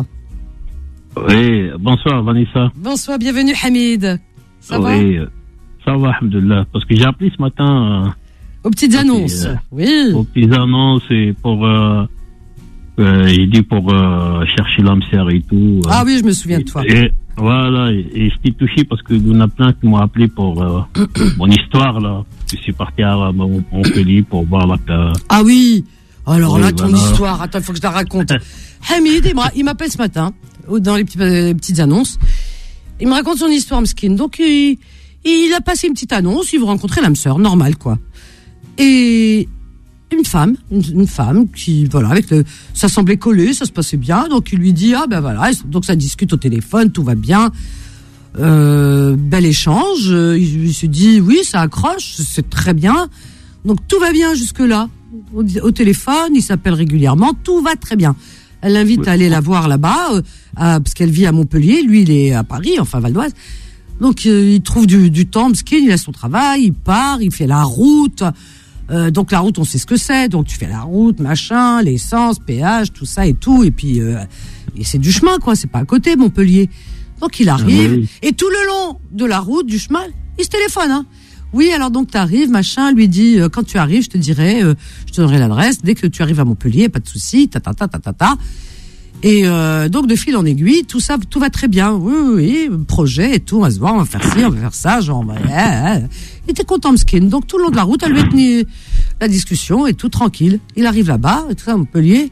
Oui, bonsoir Vanessa. Bonsoir, bienvenue Hamid. Ça va? Oui, ça va, alhamdoulilah. Parce que j'ai appelé ce matin Aux petites Ok, annonces. euh, Oui. euh, aux petites annonces et pour, euh, euh, il dit pour euh, chercher l'âme sœur et tout. Ah oui, je me souviens de toi. Et, voilà, et, et j'étais touché parce que il y en a plein qui m'ont appelé pour euh, mon histoire là. Je suis parti à Montpellier pour voir la. Ah oui. Alors Oui, là, ton voilà. histoire, attends, il faut que je te la raconte. Hamid, il m'a- il m'appelle ce matin, dans les, petits- les petites annonces. Il me raconte son histoire, Mskin. Donc, il, il a passé une petite annonce, il veut rencontrer l'âme sœur, normal, quoi. Et une femme, une, une femme qui, voilà, avec le, ça semblait collé, ça se passait bien. Donc, il lui dit, ah ben voilà, donc ça discute au téléphone, tout va bien. Euh, bel échange. Euh, Il, il se dit, oui, ça accroche, c'est très bien. Donc, tout va bien jusque-là. Au, au téléphone, il s'appelle régulièrement, tout va très bien. Elle l'invite à aller la voir là-bas, euh, à- parce qu'elle vit à Montpellier, lui il est à Paris, enfin Val d'Oise. Donc euh, il trouve du, du temps, Mskin, il a son travail, il part, il fait la route. Euh, donc la route, on sait ce que c'est, donc tu fais la route, machin, l'essence, péage, tout ça et tout. Et puis euh, et c'est du chemin, quoi, c'est pas à côté Montpellier. Donc il arrive, oui. et tout le long de la route, du chemin, il se téléphone, hein. Oui, alors donc tu arrives, machin, lui dit, euh, quand tu arrives, je te dirai, euh, je te donnerai l'adresse, dès que tu arrives à Montpellier, pas de souci, ta ta ta ta ta ta. Et euh, donc de fil en aiguille, tout ça, tout va très bien. Oui, oui, oui, projet et tout, on va se voir, on va faire ci, on va faire ça, genre, ouais, ouais. Il était content, Mskin. Donc tout le long de la route, elle lui a tenu la discussion et tout tranquille. Il arrive là-bas, et tout ça, à Montpellier.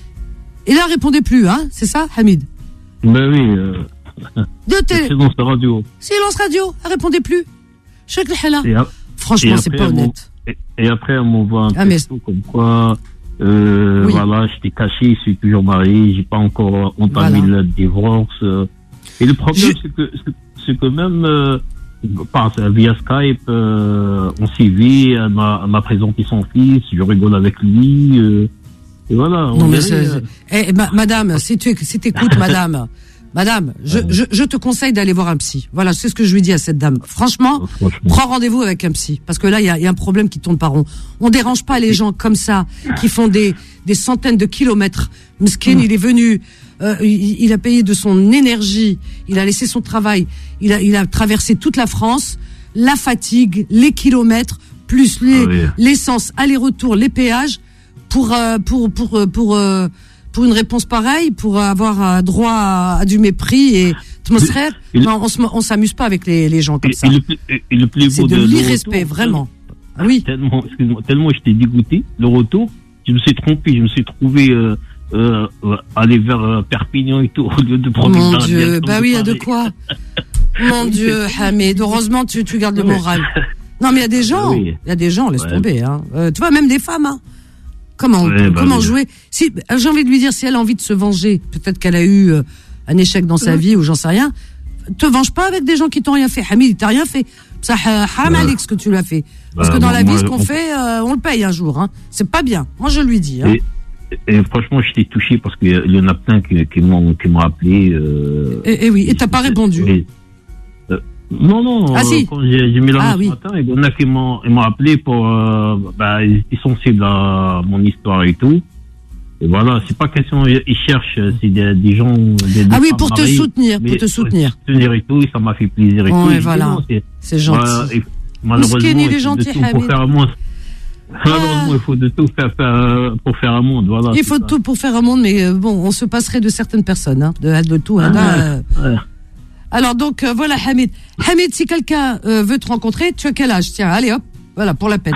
Et là, elle répondait plus, hein, c'est ça, Hamid? Ben oui, euh, De télé- c'est dans sa radio. silence radio, elle répondait plus. Cheikh Lhela. Et, a- Franchement, et c'est après, pas elle m'en- honnête. et, et après, on m'envoie un Ah, mais- texto comme quoi, euh, Oui. voilà, j'étais caché, je suis toujours marié, j'ai pas encore entamé Voilà. le divorce. euh. Et le problème, Je- c'est que, c'est- c'est que même, euh, par, via Skype, euh, on s'est vu, elle m'a, elle m'a présenté son fils, je rigole avec lui, euh, et voilà. on Non, mais dirait, c'est- euh, c'est- eh, ma- madame, si tu si t'écoutes, madame, madame, je, je, je te conseille d'aller voir un psy. Voilà, c'est ce que je lui dis à cette dame. Franchement, franchement. prends rendez-vous avec un psy. Parce que là, il y a, il y a un problème qui tourne par rond. On dérange pas les gens comme ça, qui font des, des centaines de kilomètres. Mskin, il est venu, euh, il, il a payé de son énergie, il a laissé son travail, il a, il a traversé toute la France, la fatigue, les kilomètres, plus les, Ah oui. l'essence, aller-retour, les péages, pour, euh, pour, pour, euh, pour, euh, pour une réponse pareille, pour avoir euh, droit à, à du mépris et atmosphère. Il- Non, on se, on s'amuse pas avec les, les gens comme Et, ça. et le, plus- et- et le plus C'est beau de le l'irrespect, retour, vraiment. Ah oui. Tellement, excuse-moi, tellement j'étais dégoûté. Le retour, je me suis trompé, je me suis trouvé euh, euh, euh, aller vers euh, Perpignan et tout au lieu de prendre Mon une Dieu, direction bah oui, il y a de Paris. quoi. Mon Dieu, Hamid, heureusement tu, tu gardes le Ouais. moral. Non, mais il y a des gens, il Oui. y a des gens, laisse Ouais. tomber. Hein. Euh, tu vois, même des femmes. Hein. Comment, Ouais, bah comment oui. jouer Si j'ai envie de lui dire, si elle a envie de se venger, peut-être qu'elle a eu euh, un échec dans sa vie ou j'en sais rien. Te venge pas avec des gens qui t'ont rien fait. Hamid, il t'a rien fait. Ça, euh, haram Ouais. alik ce que tu lui as fait. Parce Bah, que dans moi, la vie, moi, ce qu'on on- fait, euh, on le paye un jour. Hein. C'est pas bien. Moi, je lui dis. Hein. Et, et franchement, j'étais touché parce qu'il y en a plein qui, qui m'ont qui m'ont appelé. Euh, Et, et oui, et t'as pas répondu. et- euh, non, non. Ah, euh, si. Quand j'ai j'ai mis la Ah, ce oui. matin, il y en a qui m'ont ils m'ont appelé pour. Euh, bah, ils étaient sensibles à mon histoire et tout. Et voilà, c'est pas question, ils cherchent, c'est des, des gens. Des, des ah oui, pour te mariés, soutenir, pour te soutenir. Pour soutenir et tout, et ça m'a fait plaisir et ouais, tout. Et voilà. non, c'est, c'est gentil. Voilà, et malheureusement, il est il faut gentil, de tout pour faire un monde. Malheureusement, ah. il faut de tout faire, faire, pour faire un monde. Voilà, il faut de tout pour faire un monde, mais euh, bon, on se passerait de certaines personnes, hein, de, de tout. Hein, ah, euh. ouais. Alors donc, euh, voilà, Hamid. Hamid, si quelqu'un euh, veut te rencontrer, tu as quel âge? Tiens, allez hop, voilà, pour la peine.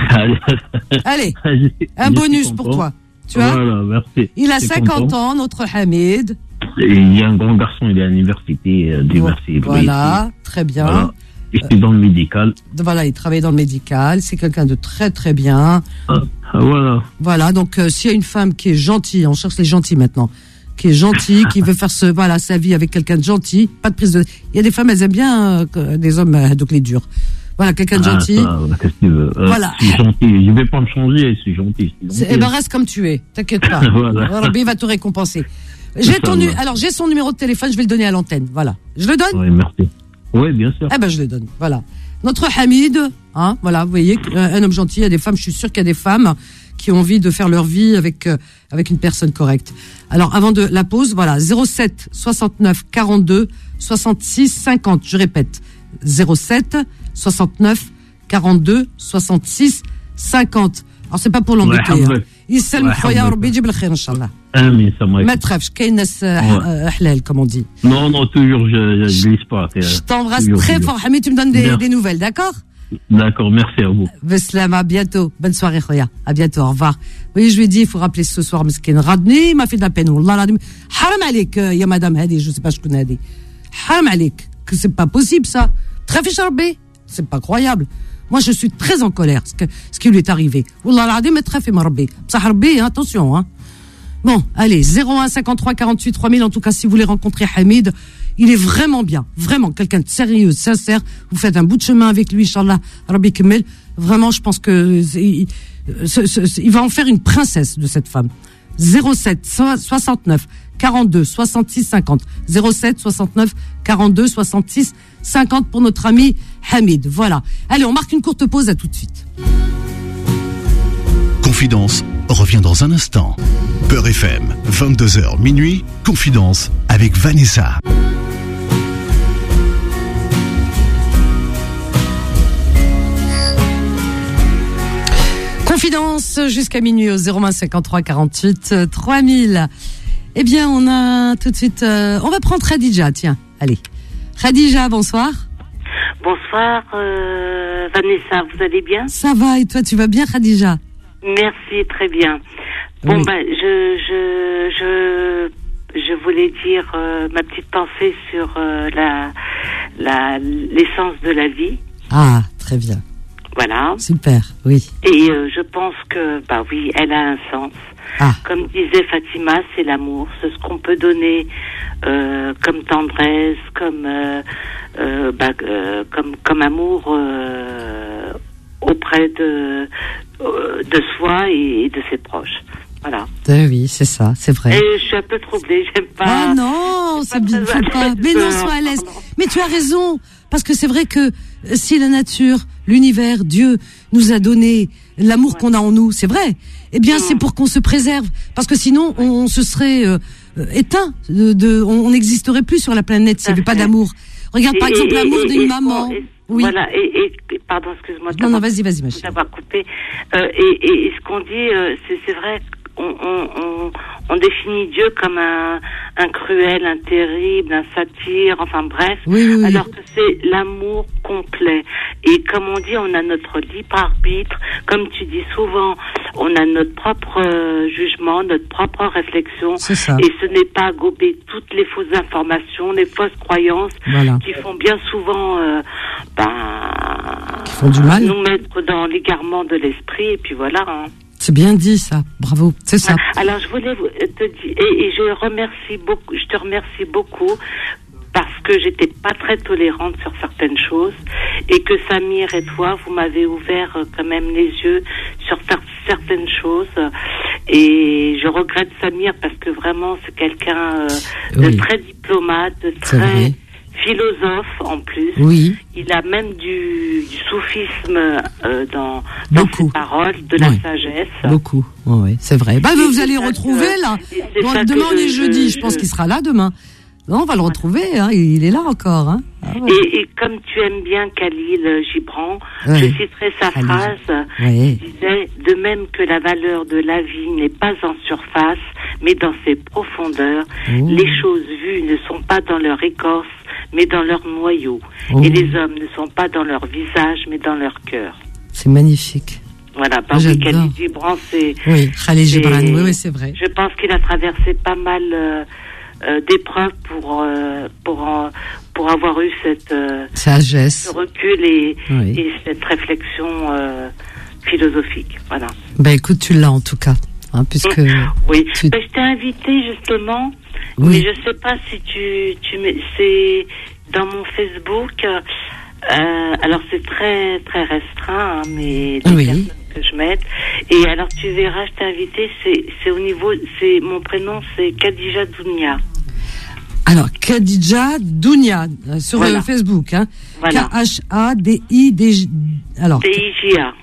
Allez, un bonus pour toi. Tu vois, voilà, merci. Il a cinquante ans, notre Hamid. Et il y a un grand garçon, il est à l'université euh, du Merci. Voilà, très bien. Voilà. Et je suis dans le médical. Voilà, il travaille dans le médical. C'est quelqu'un de très très bien. Ah, voilà. Voilà, donc euh, s'il y a une femme qui est gentille, on cherche les gentils maintenant, qui est gentille, qui veut faire ce, voilà, sa vie avec quelqu'un de gentil, pas de prise de... Il y a des femmes, elles aiment bien euh, des hommes, euh, donc les durs. Voilà, quelqu'un de gentil. Ah, ça, qu'est-ce que tu veux euh, voilà. Je suis gentil, je vais pas me changer, je suis gentil. Eh ben reste comme tu es, t'inquiète pas. Voilà. Rabbi va te récompenser. J'ai ton nu... Alors j'ai son numéro de téléphone, je vais le donner à l'antenne. Voilà, je le donne. Oui, merci. Oui, bien sûr. Eh ben je le donne. Voilà. Notre Hamid, hein, voilà, vous voyez, un homme gentil. Il y a des femmes, je suis sûre qu'il y a des femmes qui ont envie de faire leur vie avec euh, avec une personne correcte. Alors avant de la pause, voilà, zéro sept soixante-neuf quarante-deux soixante-six cinquante. Je répète, zéro sept soixante-neuf quarante-deux soixante-six cinquante. Alors c'est pas pour l'embêter. Hein. يسلم خويا ربي يجيب الخير ان شاء الله. امين سامحك. ما تخافش كاين ناس حلال comme on dit. Non non, toujours je je glisse pas. Je t'embrasse très fort Hamid, tu me donnes des, des nouvelles, d'accord? D'accord, merci à vous. Beslama, à bientôt. Bonne soirée khoya. À bientôt, au revoir. Oui, je lui ai dit il faut rappeler ce soir مسكين radni, il m'a fait de la peine. والله العظيم حرام عليك يا madame هذه, je sais pas شكون هذه. حرام عليك, que c'est pas possible ça. تخافيش ربي, c'est pas croyable. Moi, je suis très en colère, ce, que, ce qui lui est arrivé. Wallah l'adem, très ma rabbi. Psah rabbi, attention, hein. Bon, allez, zéro un cinquante-trois quarante-huit trois mille, en tout cas, si vous voulez rencontrer Hamid, il est vraiment bien, vraiment, quelqu'un de sérieux, sincère. Vous faites un bout de chemin avec lui, Inch'Allah, Rabbi Kemel. Vraiment, je pense que, il, ce, ce, il va en faire une princesse de cette femme. zéro sept soixante-neuf quarante-deux soixante-six cinquante. zéro sept soixante-neuf quarante-deux soixante-six cinquante pour notre ami Hamid. Voilà. Allez, on marque une courte pause, à tout de suite. Confidence revient dans un instant. Peur F M, vingt-deux heures minuit, Confidence avec Vanessa. Confidence jusqu'à minuit au zéro un cinquante-trois quarante-huit trois mille. Eh bien, on a tout de suite... Euh, on va prendre Khadija, tiens. Allez. Khadija, bonsoir. Bonsoir, euh, Vanessa, vous allez bien? Ça va, et toi, tu vas bien, Khadija? Merci, très bien. Bon, oui. ben, je, je, je, je voulais dire euh, ma petite pensée sur euh, la, la, l'essence de la vie. Ah, très bien. Voilà. Super, oui. Et euh, je pense que, bah oui, elle a un sens. Ah. Comme disait Fatima, c'est l'amour, c'est ce qu'on peut donner euh, comme tendresse, comme euh, euh, bah, euh, comme comme amour euh, auprès de euh, de soi et de ses proches. Voilà. Euh, oui, c'est ça, c'est vrai. Et je suis un peu troublée, j'aime pas. Ah non, c'est bien, faut pas. Mais non, sois à l'aise. Mais tu as raison, parce que c'est vrai que si la nature, l'univers, Dieu nous a donné l'amour ouais. qu'on a en nous, c'est vrai. Eh bien, mmh. c'est pour qu'on se préserve, parce que sinon, on, on se serait euh, éteint. De, de, on n'existerait plus sur la planète s'il n'y avait pas d'amour. Regarde, et, par exemple, l'amour et, d'une et, maman. Et, oui. Voilà. Et, et pardon, excuse-moi. Non, non, vas-y, vas-y, ma chérie. D'avoir coupé. Euh, et, et, et ce qu'on dit, euh, c'est, c'est vrai. On, on, on, on définit Dieu comme un, un cruel, un terrible, un satire, enfin bref, oui, oui, oui. alors que c'est l'amour complet. Et comme on dit, on a notre libre arbitre, comme tu dis souvent, on a notre propre euh, jugement, notre propre réflexion, c'est ça. Et ce n'est pas gober toutes les fausses informations, les fausses croyances voilà. qui font bien souvent euh, ben, qui font du mal. Nous mettre dans l'égarement de l'esprit, et puis voilà. Hein. C'est bien dit ça, bravo, c'est ça. Alors je voulais te dire, et, et je remercie beaucoup, je te remercie beaucoup parce que j'étais pas très tolérante sur certaines choses et que Samir et toi, vous m'avez ouvert quand même les yeux sur certaines choses et je regrette Samir parce que vraiment c'est quelqu'un euh, de oui. très diplomate, de très philosophe en plus. Oui. Il a même du, du soufisme euh, dans, dans ses paroles, de la oui. sagesse. Beaucoup, oui, oui, c'est vrai. Bah, vous allez le retrouver que, là. Bon, ça demain on je, est jeudi, je, je pense je... qu'il sera là demain. Non, on va le retrouver, hein, il est là encore. Hein. Ah, ouais. et, et comme tu aimes bien Khalil Gibran, ouais. je citerai sa Khalil. phrase ouais. qui disait « De même que la valeur de la vie n'est pas en surface, mais dans ses profondeurs, oh. les choses vues ne sont pas dans leur écorce, mais dans leur noyau. Oh. Et les hommes ne sont pas dans leur visage, mais dans leur cœur. » C'est magnifique. Voilà, parce que Khalil Gibran, c'est... Oui, Khalil Gibran, oui, oui, c'est vrai. Je pense qu'il a traversé pas mal... Euh, Euh, d'épreuves pour euh, pour euh, pour avoir eu cette euh, sagesse, ce recul et, oui. et cette réflexion euh, philosophique. Voilà. Ben écoute, tu l'as en tout cas, hein, puisque oui. Tu... Ben, je t'ai invité justement, oui. mais je sais pas si tu tu mets, c'est dans mon Facebook. Euh, alors c'est très très restreint, hein, mais les oui. personnes que je mette. Et alors tu verras, je t'ai invité, c'est c'est au niveau, c'est mon prénom, c'est Khadija Dounia. Alors Khadija Dounia euh, sur voilà. Facebook, hein. Voilà. K H A D I D J. Alors. D I J A.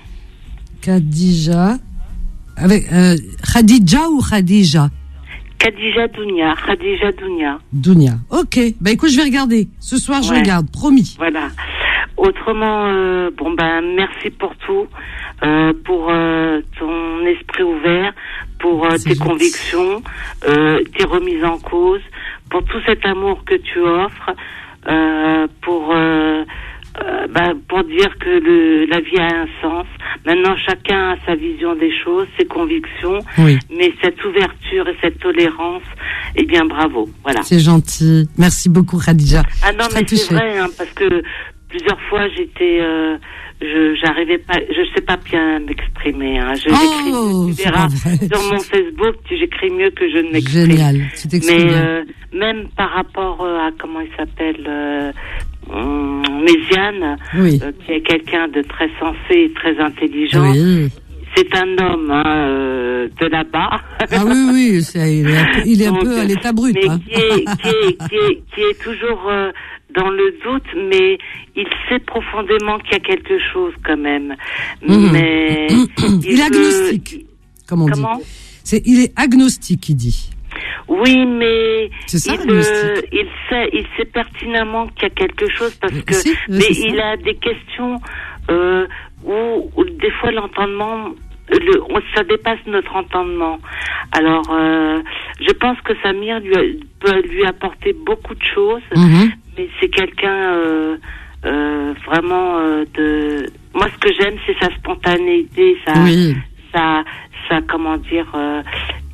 Khadija avec euh, Khadija ou Khadija. Khadija Dounia, Khadija Dounia. Dounia. Ok. Ben écoute, je vais regarder. Ce soir, ouais. je regarde, promis. Voilà. Autrement, euh, bon ben merci pour tout, euh, pour euh, ton esprit ouvert, pour euh, tes gentil. convictions, euh, tes remises en cause, pour tout cet amour que tu offres, euh, pour euh, euh, ben, pour dire que le, la vie a un sens. Maintenant, chacun a sa vision des choses, ses convictions, oui. mais cette ouverture et cette tolérance, eh bien bravo. Voilà. C'est gentil. Merci beaucoup, Khadija. Ah non, mais c'est vrai, hein, parce que plusieurs fois, j'étais, euh, je, j'arrivais pas, je sais pas bien m'exprimer. Hein. Je, oh, j'écris, tu verras, sur mon Facebook, j'écris mieux que je ne m'exprime. Génial, tu t'exprimes. Mais euh, même par rapport à comment il s'appelle, euh, hum, Méziane, oui. euh, qui est quelqu'un de très sensé et très intelligent. Oui. C'est un homme hein, euh, de là-bas. Ah oui, oui, c'est, il est un peu, il est un peu à l'état brut. Mais hein. qui, est, qui, est, qui, est, qui est toujours euh, dans le doute, mais il sait profondément qu'il y a quelque chose quand même. Mmh. Mais mmh. il, il est peut... agnostique, comme on Comment dit. C'est, il est agnostique, il dit. Oui, mais c'est ça, il, euh, il sait, il sait pertinemment qu'il y a quelque chose parce que, si, mais il a des questions euh, où, où des fois l'entendement, le, ça dépasse notre entendement. Alors, euh, je pense que Samir lui a, peut lui apporter beaucoup de choses, mm-hmm. mais c'est quelqu'un euh, euh, vraiment euh, de. Moi, ce que j'aime, c'est sa spontanéité, sa, oui. sa, sa comment dire. Euh,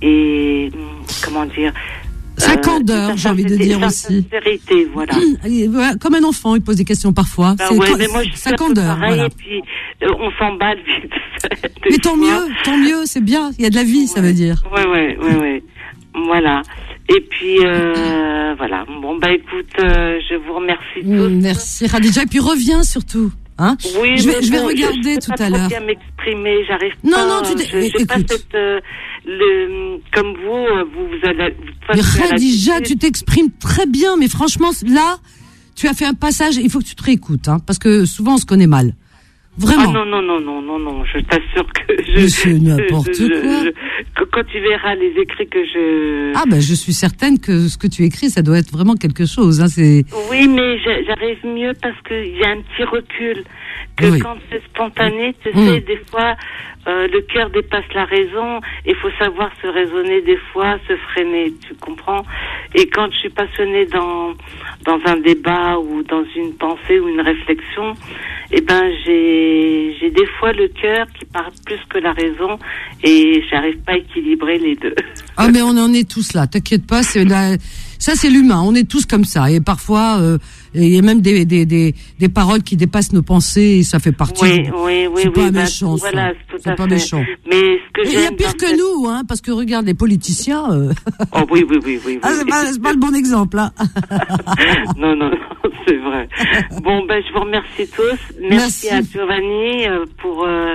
et comment dire sa candeur, euh, j'ai envie de dire aussi. Sincérité, voilà. Comme un enfant, il pose des questions parfois. Ben c'est ouais, co- mais moi, je sa candeur, pareil, voilà. Et puis euh, on s'emballe vite. Mais tant fois. mieux, tant mieux, c'est bien. Il y a de la vie, ouais. ça veut dire. Oui, oui, oui, oui. Voilà. Et puis euh, voilà. Bon bah écoute, euh, je vous remercie tous. Merci Khadija. Et puis reviens surtout. Hein oui, je vais, je vais bon, regarder je tout pas à l'heure. Je bien m'exprimer, j'arrive non, pas. Non, non, tu je, je pas cette, euh, le, comme vous, vous, vous allez. Mais Khadija, tu t'exprimes très bien, mais franchement, là, tu as fait un passage. Il faut que tu te réécoutes, hein, parce que souvent on se connaît mal. Vraiment. Ah non, non, non, non, non, non, je t'assure que je... Mais c'est n'importe je, je, quoi. Je, je, quand tu verras les écrits que je... Ah ben, je suis certaine que ce que tu écris, ça doit être vraiment quelque chose. Hein, c'est... Oui, mais j'arrive mieux parce qu'il y a un petit recul. Que oui. Quand c'est spontané, tu mmh. sais, des fois, euh, le cœur dépasse la raison. Il faut savoir se raisonner des fois, se freiner, tu comprends? Et quand je suis passionnée dans, dans un débat ou dans une pensée ou une réflexion, eh ben, j'ai, j'ai des fois le cœur qui parle plus que la raison et j'arrive pas à équilibrer les deux. Ah, mais on en est tous là, t'inquiète pas, c'est la... ça c'est l'humain, on est tous comme ça et parfois euh, il y a même des, des, des, des paroles qui dépassent nos pensées et ça fait partie. Oui, de... oui, oui, c'est oui, pas bah, méchant, voilà, ça. Tout c'est à pas fait. méchant. Mais ce que il y a pire que cette... nous, hein, parce que regarde les politiciens. Euh... Oh oui, oui, oui, oui. oui. Ah, c'est pas, c'est pas le bon exemple, hein. non, non, non, c'est vrai. Bon, ben, je vous remercie tous. Merci, Merci. à Giovanni euh, pour euh,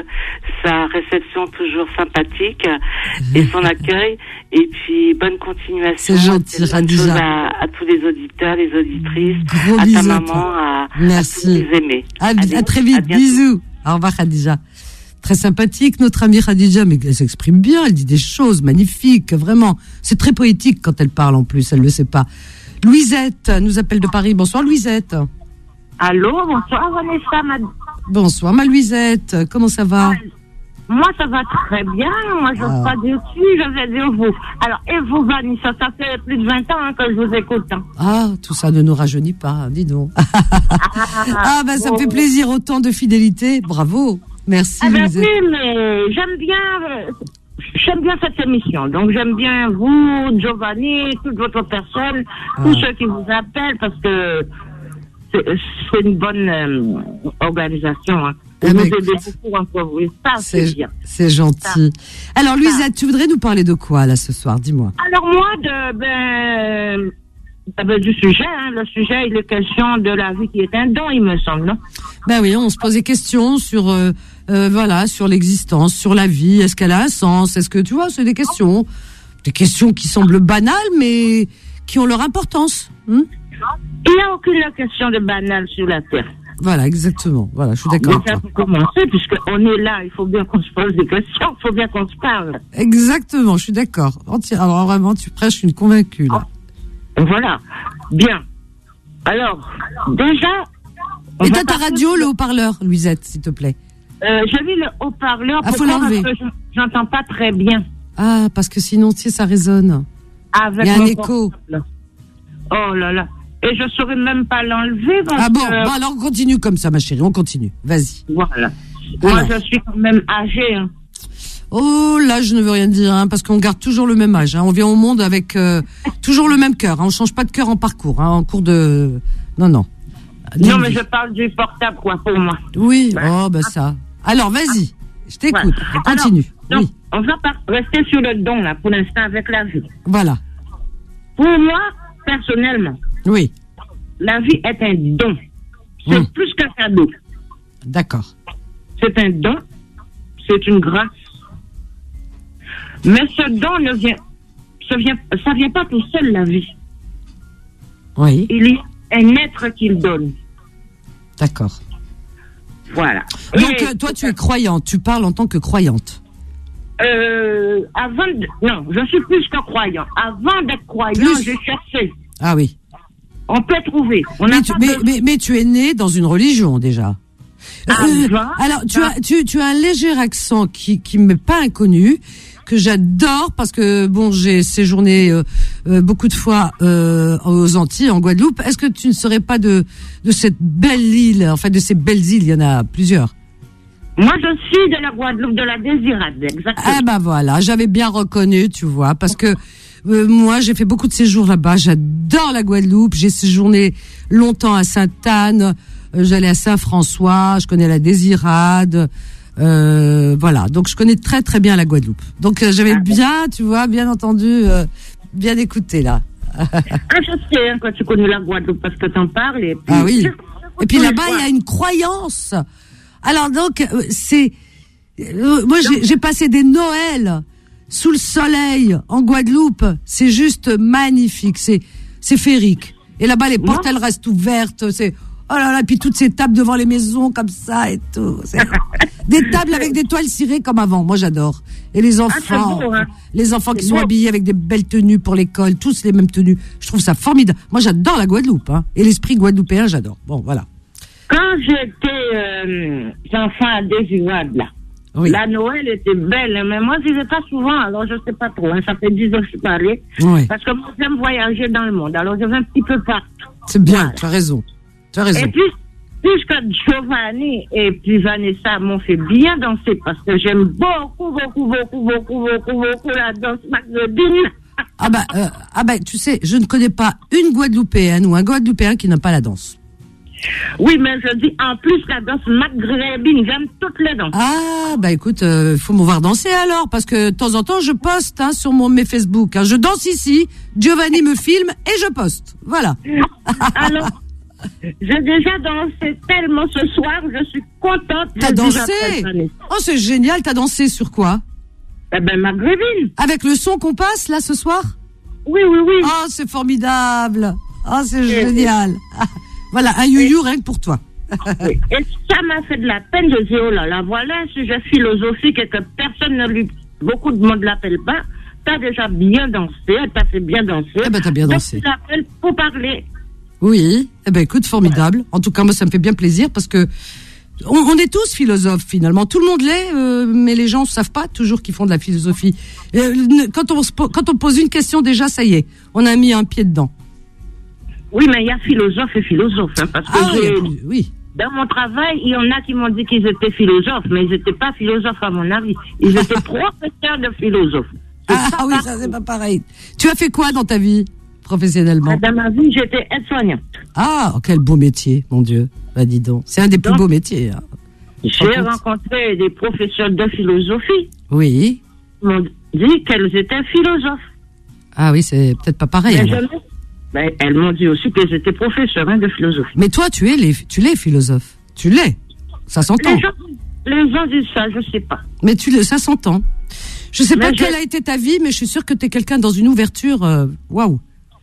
sa réception toujours sympathique et son accueil. Et puis, bonne continuation. C'est gentil, Khadija. À, à tous les auditeurs, les auditrices, Gros à bisous ta à maman, toi. à, Merci. à tous les aimés. À, Allez, à très vite, à bientôt. bisous. Au revoir, Khadija. Très sympathique, notre amie Khadija, mais elle s'exprime bien, elle dit des choses magnifiques, vraiment. C'est très poétique quand elle parle en plus, elle le sait pas. Louisette nous appelle de Paris. Bonsoir, Louisette. Allô, bonsoir, Vanessa. Ma... Bonsoir, ma Louisette. Comment ça va? Moi, ça va très bien. Moi, je ne Ah. suis pas déçue, je vais dire vous. Alors, et vous, Vanessa, ça fait plus de vingt ans hein, que je vous écoute. Hein. Ah, tout ça ne nous rajeunit pas, dis donc. Ah, ben, ça me fait plaisir, autant de fidélité. Bravo. Merci, Ah ben Louisette. oui, mais j'aime bien, euh, j'aime bien cette émission. Donc j'aime bien vous, Giovanni, toute votre personne, Ah. tous ceux qui vous appellent parce que c'est, c'est une bonne euh, organisation. Hein. Eh Vous ben, aidez écoute, beaucoup entre vous. Et ça, c'est, C'est, bien. c'est gentil. Alors, Louisette, tu voudrais nous parler de quoi, là, ce soir? Dis-moi. Alors moi, de, ben, euh, ben, du sujet, hein, le sujet, il est question de la vie qui est un don, il me semble, non? Ben oui, on se pose des questions sur, euh, euh, voilà, sur l'existence, sur la vie. Est-ce qu'elle a un sens? Est-ce que, tu vois, c'est des questions, des questions qui semblent banales, mais qui ont leur importance. Hein? Il n'y a aucune question de banal sur la terre. Voilà, exactement. Voilà, je suis d'accord avec Déjà, toi. pour commencer, puisqu'on est là, il faut bien qu'on se pose des questions, il faut bien qu'on se parle. Exactement, je suis d'accord. Entière- Alors vraiment, tu prêches une convaincue, là. Voilà. Bien. Alors, déjà... on Et va t'as ta partir radio, sur- le haut-parleur, Louisette, s'il te plaît. Euh, j'ai mis le haut-parleur. Ah, faut pourquoi? l'enlever. Parce que je- j'entends pas très bien. Ah, parce que sinon, tu sais, ça résonne. Avec Il y a un mon écho. portable. Oh là là. Et je saurais même pas l'enlever parce Ah bon, que... bon, alors on continue comme ça, ma chérie, on continue. Vas-y. Voilà. Moi, Alors. je suis quand même âgée. Hein. Oh, là, je ne veux rien dire, hein, parce qu'on garde toujours le même âge. Hein. On vient au monde avec euh, toujours le même cœur. Hein. On change pas de cœur en parcours, hein, en cours de... Non, non. Non, mais je parle du portable, quoi, pour moi. Oui, oh, bah ça. Alors, vas-y, je t'écoute, Voilà. on continue. Alors, donc, Oui, on va pas rester sur le don, là, pour l'instant, avec la vie. voilà. Pour moi, personnellement, Oui, la vie est un don. C'est Hum. plus qu'un cadeau. d'accord. C'est un don. C'est une grâce. Mais ce don ne vient, ça vient, ça vient pas tout seul, la vie. Oui, Il y a un être qui le donne. d'accord. Voilà. Donc, Et, euh, toi, tu es croyante, tu parles en tant que croyante. euh, avant de, non, je suis plus que croyant. Avant d'être croyant, Plus. j'ai cherché. Ah oui. On peut trouver. On n'a Mais tu, pas mais, besoin- mais, mais tu es né dans une religion, déjà. Euh, Avant, alors, tu ça- as, tu, tu as un léger accent qui, qui m'est pas inconnu, que j'adore parce que, bon, j'ai séjourné euh, euh, beaucoup de fois euh, aux Antilles, en Guadeloupe. Est-ce que tu ne serais pas de, de cette belle île, en fait, de ces belles îles, il y en a plusieurs. Moi, je suis de la Guadeloupe, de la Désirade, exactement. Ah ben voilà, j'avais bien reconnu, tu vois, parce que euh, moi j'ai fait beaucoup de séjours là-bas, j'adore la Guadeloupe, j'ai séjourné longtemps à Sainte-Anne, euh, j'allais à Saint-François, je connais la Désirade, euh, voilà, donc je connais très très bien la Guadeloupe. Donc euh, j'avais Ah bon. bien, tu vois, bien entendu, euh, bien écouté là. Ah, je sais, hein, quand tu connais la Guadeloupe, parce que t'en parles. Et puis, Ah oui. je- Et puis tous les là-bas, il y a une croyance. Alors donc, euh, c'est... euh, moi, j'ai, j'ai passé des Noëls sous le soleil en Guadeloupe. C'est juste magnifique. C'est, c'est féerique. Et là-bas, les portes, elles restent ouvertes. C'est... Oh là là, puis toutes ces tables devant les maisons comme ça et tout. C'est... Des tables avec des toiles cirées comme avant. Moi, j'adore. Et les enfants, c'est beau, hein. les enfants qui C'est sont beau. habillés avec des belles tenues pour l'école, tous les mêmes tenues. Je trouve ça formidable. Moi, j'adore la Guadeloupe, hein. Et l'esprit guadeloupéen, j'adore. Bon, voilà. Quand j'étais euh, enfant à Désirade, là, Oui. la Noël était belle, hein, mais moi, je vais pas souvent, alors je sais pas trop. Hein, ça fait dix ans que je suis parée. Oui. Parce que moi, j'aime voyager dans le monde, alors je vais un petit peu partout. C'est bien, Voilà. tu as raison. Tu as raison. Et puis, puisque Giovanni et puis Vanessa m'ont fait bien danser, parce que j'aime beaucoup, beaucoup, beaucoup, beaucoup, beaucoup, beaucoup la danse maghrébine. Ah bah, euh, ah bah, tu sais, je ne connais pas une Guadeloupéenne ou un Guadeloupéen qui n'a pas la danse. Oui, mais je dis en plus la danse maghrébine, j'aime toutes les danses. Ah bah écoute, euh, faut me voir danser alors, parce que de temps en temps je poste hein, sur mon mes Facebook. Hein. Je danse ici, Giovanni me filme et je poste. Voilà. Alors, J'ai déjà dansé tellement ce soir, je suis contente. T'as J'ai dansé? déjà fait. Oh, c'est génial, t'as dansé sur quoi? Eh ben, maghrébine. Avec le son qu'on passe, là, ce soir? Oui, oui, oui. Oh, c'est formidable. Oh, c'est Et- génial. Ah, voilà, un you-you rien que pour toi. Oui. Et ça m'a fait de la peine de dire, oh là là, voilà un sujet philosophique et que personne ne lui, beaucoup de monde l'appelle pas. T'as déjà bien dansé, t'as fait bien danser. Eh ben, t'as bien Donc, dansé. tu l'appelles pour parler. Oui, eh ben écoute, formidable. En tout cas, moi, ça me fait bien plaisir parce que on, on est tous philosophes finalement. Tout le monde l'est, euh, mais les gens ne savent pas toujours qu'ils font de la philosophie. Euh, ne- quand on se po- quand on pose une question, déjà, ça y est, on a mis un pied dedans. Oui, mais il y a philosophe et philosophe, hein, parce que Ah j'ai- oui, oui. dans mon travail, il y en a qui m'ont dit qu'ils étaient philosophes, mais ils n'étaient pas philosophes à mon avis. Ils étaient professeurs de philosophes. C'est Ah pas oui, ça c'est pas pareil. Tu as fait quoi dans ta vie professionnellement? Dans ma vie, j'étais aide-soignante. Ah, quel beau métier, mon Dieu. Bah dis donc, c'est un des plus Donc, beaux métiers. Hein. J'ai Raconte. rencontré des professeurs de philosophie Oui. qui m'ont dit qu'elles étaient philosophes. Ah oui, c'est peut-être pas pareil. Mais alors. jamais- ben, elles m'ont dit aussi qu'elles étaient professeurs hein, de philosophie. Mais toi, tu es les, tu l'es philosophe. Tu l'es. Ça s'entend. Les gens, les gens disent ça, je sais pas. Mais tu le, ça s'entend. Je sais Mais pas je- quelle a été ta vie, mais je suis sûre que tu es quelqu'un dans une ouverture. euh, Waouh.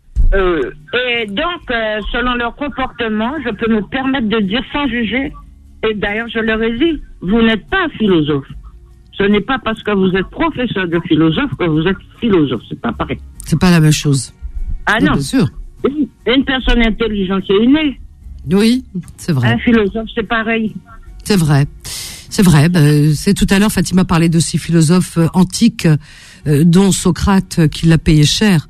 Euh, et donc, euh, selon leur comportement, je peux me permettre de dire sans juger. Et d'ailleurs, je leur ai dit, vous n'êtes pas philosophe. Ce n'est pas parce que vous êtes professeur de philosophe que vous êtes philosophe. C'est pas pareil. C'est pas la même chose. Ah Oui, non. bien sûr. Une, une personne intelligente, c'est innée. Oui, c'est vrai. Un philosophe, c'est pareil. C'est vrai. C'est vrai. Ben, c'est tout à l'heure, Fatima parlait de ces philosophes euh, antiques, euh, dont Socrate, euh, qui l'a payé cher,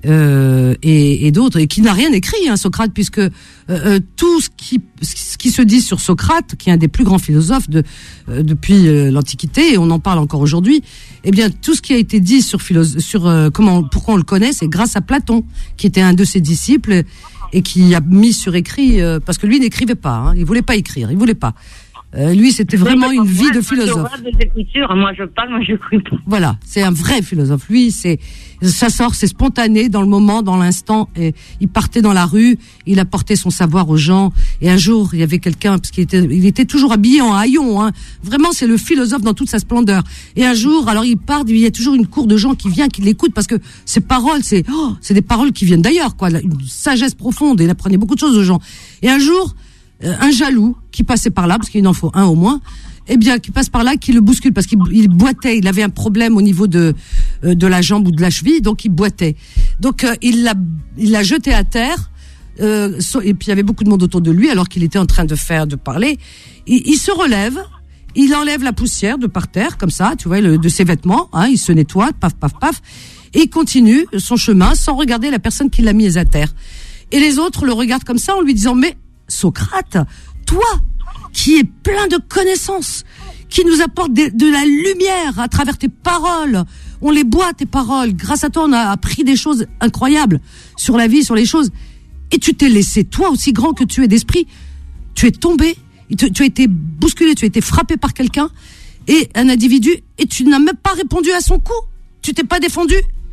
euh, et, et d'autres, et qui n'a rien écrit, hein, Socrate, puisque euh, euh, tout ce qui, ce qui se dit sur Socrate, qui est un des plus grands philosophes de, euh, depuis euh, l'Antiquité, et on en parle encore aujourd'hui, eh bien, tout ce qui a été dit sur, philo- sur euh, comment, pourquoi on le connaît, c'est grâce à Platon, qui était un de ses disciples, et qui a mis sur écrit, euh, parce que lui n'écrivait pas, hein, il voulait pas écrire, il voulait pas. Euh, lui, c'était vraiment une vie de philosophe. Moi, des écritures, moi je parle, moi j'écris pas. Voilà, c'est un vrai philosophe. Lui, c'est ça sort, c'est spontané dans le moment, dans l'instant. Et il partait dans la rue, il apportait son savoir aux gens. Et un jour, il y avait quelqu'un, parce qu'il était, il était toujours habillé en haillon. Hein. Vraiment, c'est le philosophe dans toute sa splendeur. Et un jour, alors il part, il y a toujours une cour de gens qui vient, qui l'écoutent, parce que ces paroles, c'est, oh, c'est des paroles qui viennent d'ailleurs, quoi. Une sagesse profonde. Et il apprenait beaucoup de choses aux gens. Et un jour, euh, un jaloux qui passait par là, parce qu'il en faut un au moins. Eh bien, qui passe par là, qui le bouscule parce qu'il il boitait. Il avait un problème au niveau de euh, de la jambe ou de la cheville, donc il boitait. Donc euh, il l'a il l'a jeté à terre. Euh, so- et puis il y avait beaucoup de monde autour de lui, alors qu'il était en train de faire, de parler. Il, il se relève, il enlève la poussière de par terre, comme ça, tu vois, le, de ses vêtements. Hein, il se nettoie, paf, paf, paf, et il continue son chemin sans regarder la personne qui l'a mis à terre. Et les autres le regardent comme ça en lui disant: mais Socrate, toi, qui est plein de connaissances, qui nous apporte de, de la lumière à travers tes paroles. On les boit, tes paroles. Grâce à toi, on a appris des choses incroyables sur la vie, sur les choses. Et tu t'es laissé, toi, aussi grand que tu es d'esprit, tu es tombé, tu, tu as été bousculé, tu as été frappé par quelqu'un, et un individu, et tu n'as même pas répondu à son coup. Tu t'es pas défendu.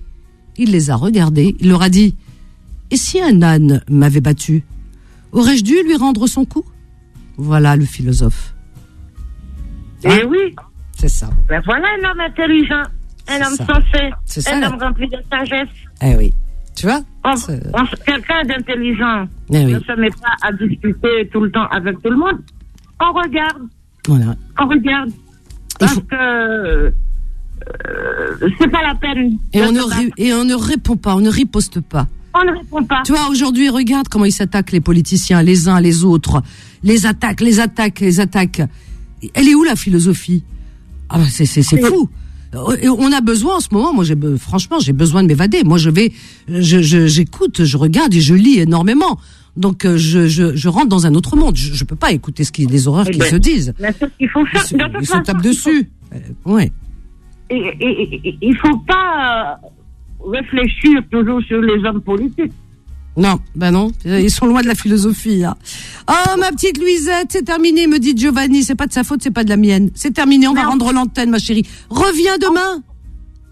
Il les a regardés, il leur a dit: et si un âne m'avait battu, aurais-je dû lui rendre son coup? Voilà le philosophe. Eh Hein? oui, C'est ça. ben voilà un homme intelligent, un C'est homme ça. sensé, C'est ça, un là. homme rempli de sagesse. Eh oui. Tu vois? On- C'est- on- Quelqu'un d'intelligent Eh oui. ne se met pas à discuter tout le temps avec tout le monde. On regarde, Voilà. on regarde. Il Parce faut- que euh, c'est pas la peine. Et de on, ne se ré- battre. et on ne répond pas, on ne riposte pas. On ne répond pas. Tu vois, aujourd'hui, regarde comment ils s'attaquent, les politiciens, les uns les autres. Les attaques, les attaques, les attaques. Elle est où la philosophie? Ah bah c'est, c'est, c'est fou. Et on a besoin en ce moment, moi j'ai be- franchement j'ai besoin de m'évader. Moi je vais, je, je, j'écoute, je regarde et je lis énormément. Donc euh, je, je, je rentre dans un autre monde. Je, je peux pas écouter ce qui, les horreurs Eh qui ben, se disent. Mais c'est ce qu'il faut Ils faire. se, De toute ils se façon, tapent il faut- dessus. Euh, ouais. Et, et- et- il faut pas euh, réfléchir toujours sur les hommes politiques. Non, ben non, ils sont loin de la philosophie. Hein. Oh, ma petite Louisette, c'est terminé, me dit Giovanni. C'est pas de sa faute, c'est pas de la mienne. C'est terminé, on va Non. rendre l'antenne, ma chérie. Reviens demain.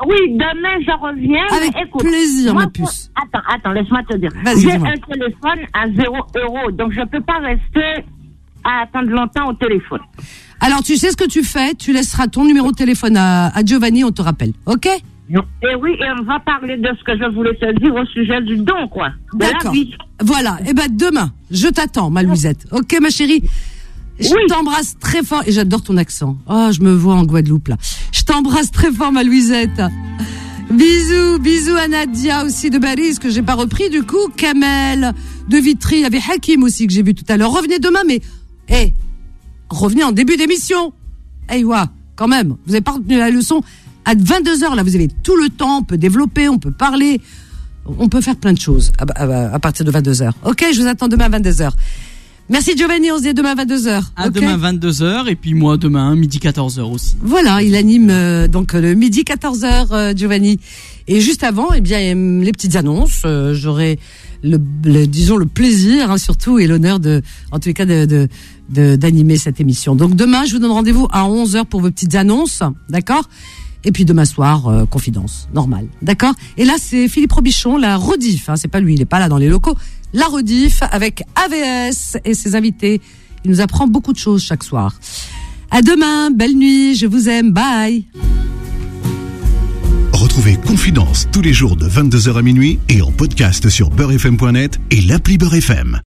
Oui, demain, je reviens. Avec mais écoute, plaisir, moi, ma puce. Attends, attends, laisse-moi te dire. Vas-y, J'ai dis-moi. un téléphone à zéro euro, donc je peux pas rester à attendre longtemps au téléphone. Alors, tu sais ce que tu fais? Tu laisseras ton numéro de téléphone à, à Giovanni, on te rappelle. OK? Et oui, et on va parler de ce que je voulais te dire au sujet du don, quoi. De la D'accord. vie. Voilà. Eh ben, demain, je t'attends, ma Louisette. OK, ma chérie? Je Oui. t'embrasse très fort. Et j'adore ton accent. Oh, je me vois en Guadeloupe, là. Je t'embrasse très fort, ma Louisette. Bisous, bisous à Nadia aussi de Barise, que j'ai pas repris, du coup. Kamel de Vitry. Il y avait Hakim aussi, que j'ai vu tout à l'heure. Revenez demain, mais, eh, hey, revenez en début d'émission. Eh, hey, ouais, quand même. Vous avez pas retenu la leçon. À vingt-deux heures, là, vous avez tout le temps. On peut développer, on peut parler. On peut faire plein de choses à, à, à partir de vingt-deux heures. OK, je vous attends demain à vingt-deux heures. Merci Giovanni, on se dit à demain à vingt-deux heures. À okay. demain vingt-deux heures et puis moi demain midi quatorze heures aussi. Voilà, il anime euh, donc le midi quatorze heures euh, Giovanni. Et juste avant, eh bien les petites annonces, euh, j'aurai le, le disons le plaisir hein, surtout et l'honneur de en tous les cas de, de, de d'animer cette émission. Donc demain, je vous donne rendez-vous à onze heures pour vos petites annonces, d'accord ? Et puis demain soir, euh, confidence, normal, d'accord ? Et là, c'est Philippe Robichon, la rediff, hein, c'est pas lui, il est pas là dans les locaux. La rediff avec A V S et ses invités. Il nous apprend beaucoup de choses chaque soir. À demain, belle nuit, je vous aime, bye. Retrouvez Confidence tous les jours de vingt-deux heures à minuit et en podcast sur beurre f m point net et l'appli Beurre F M.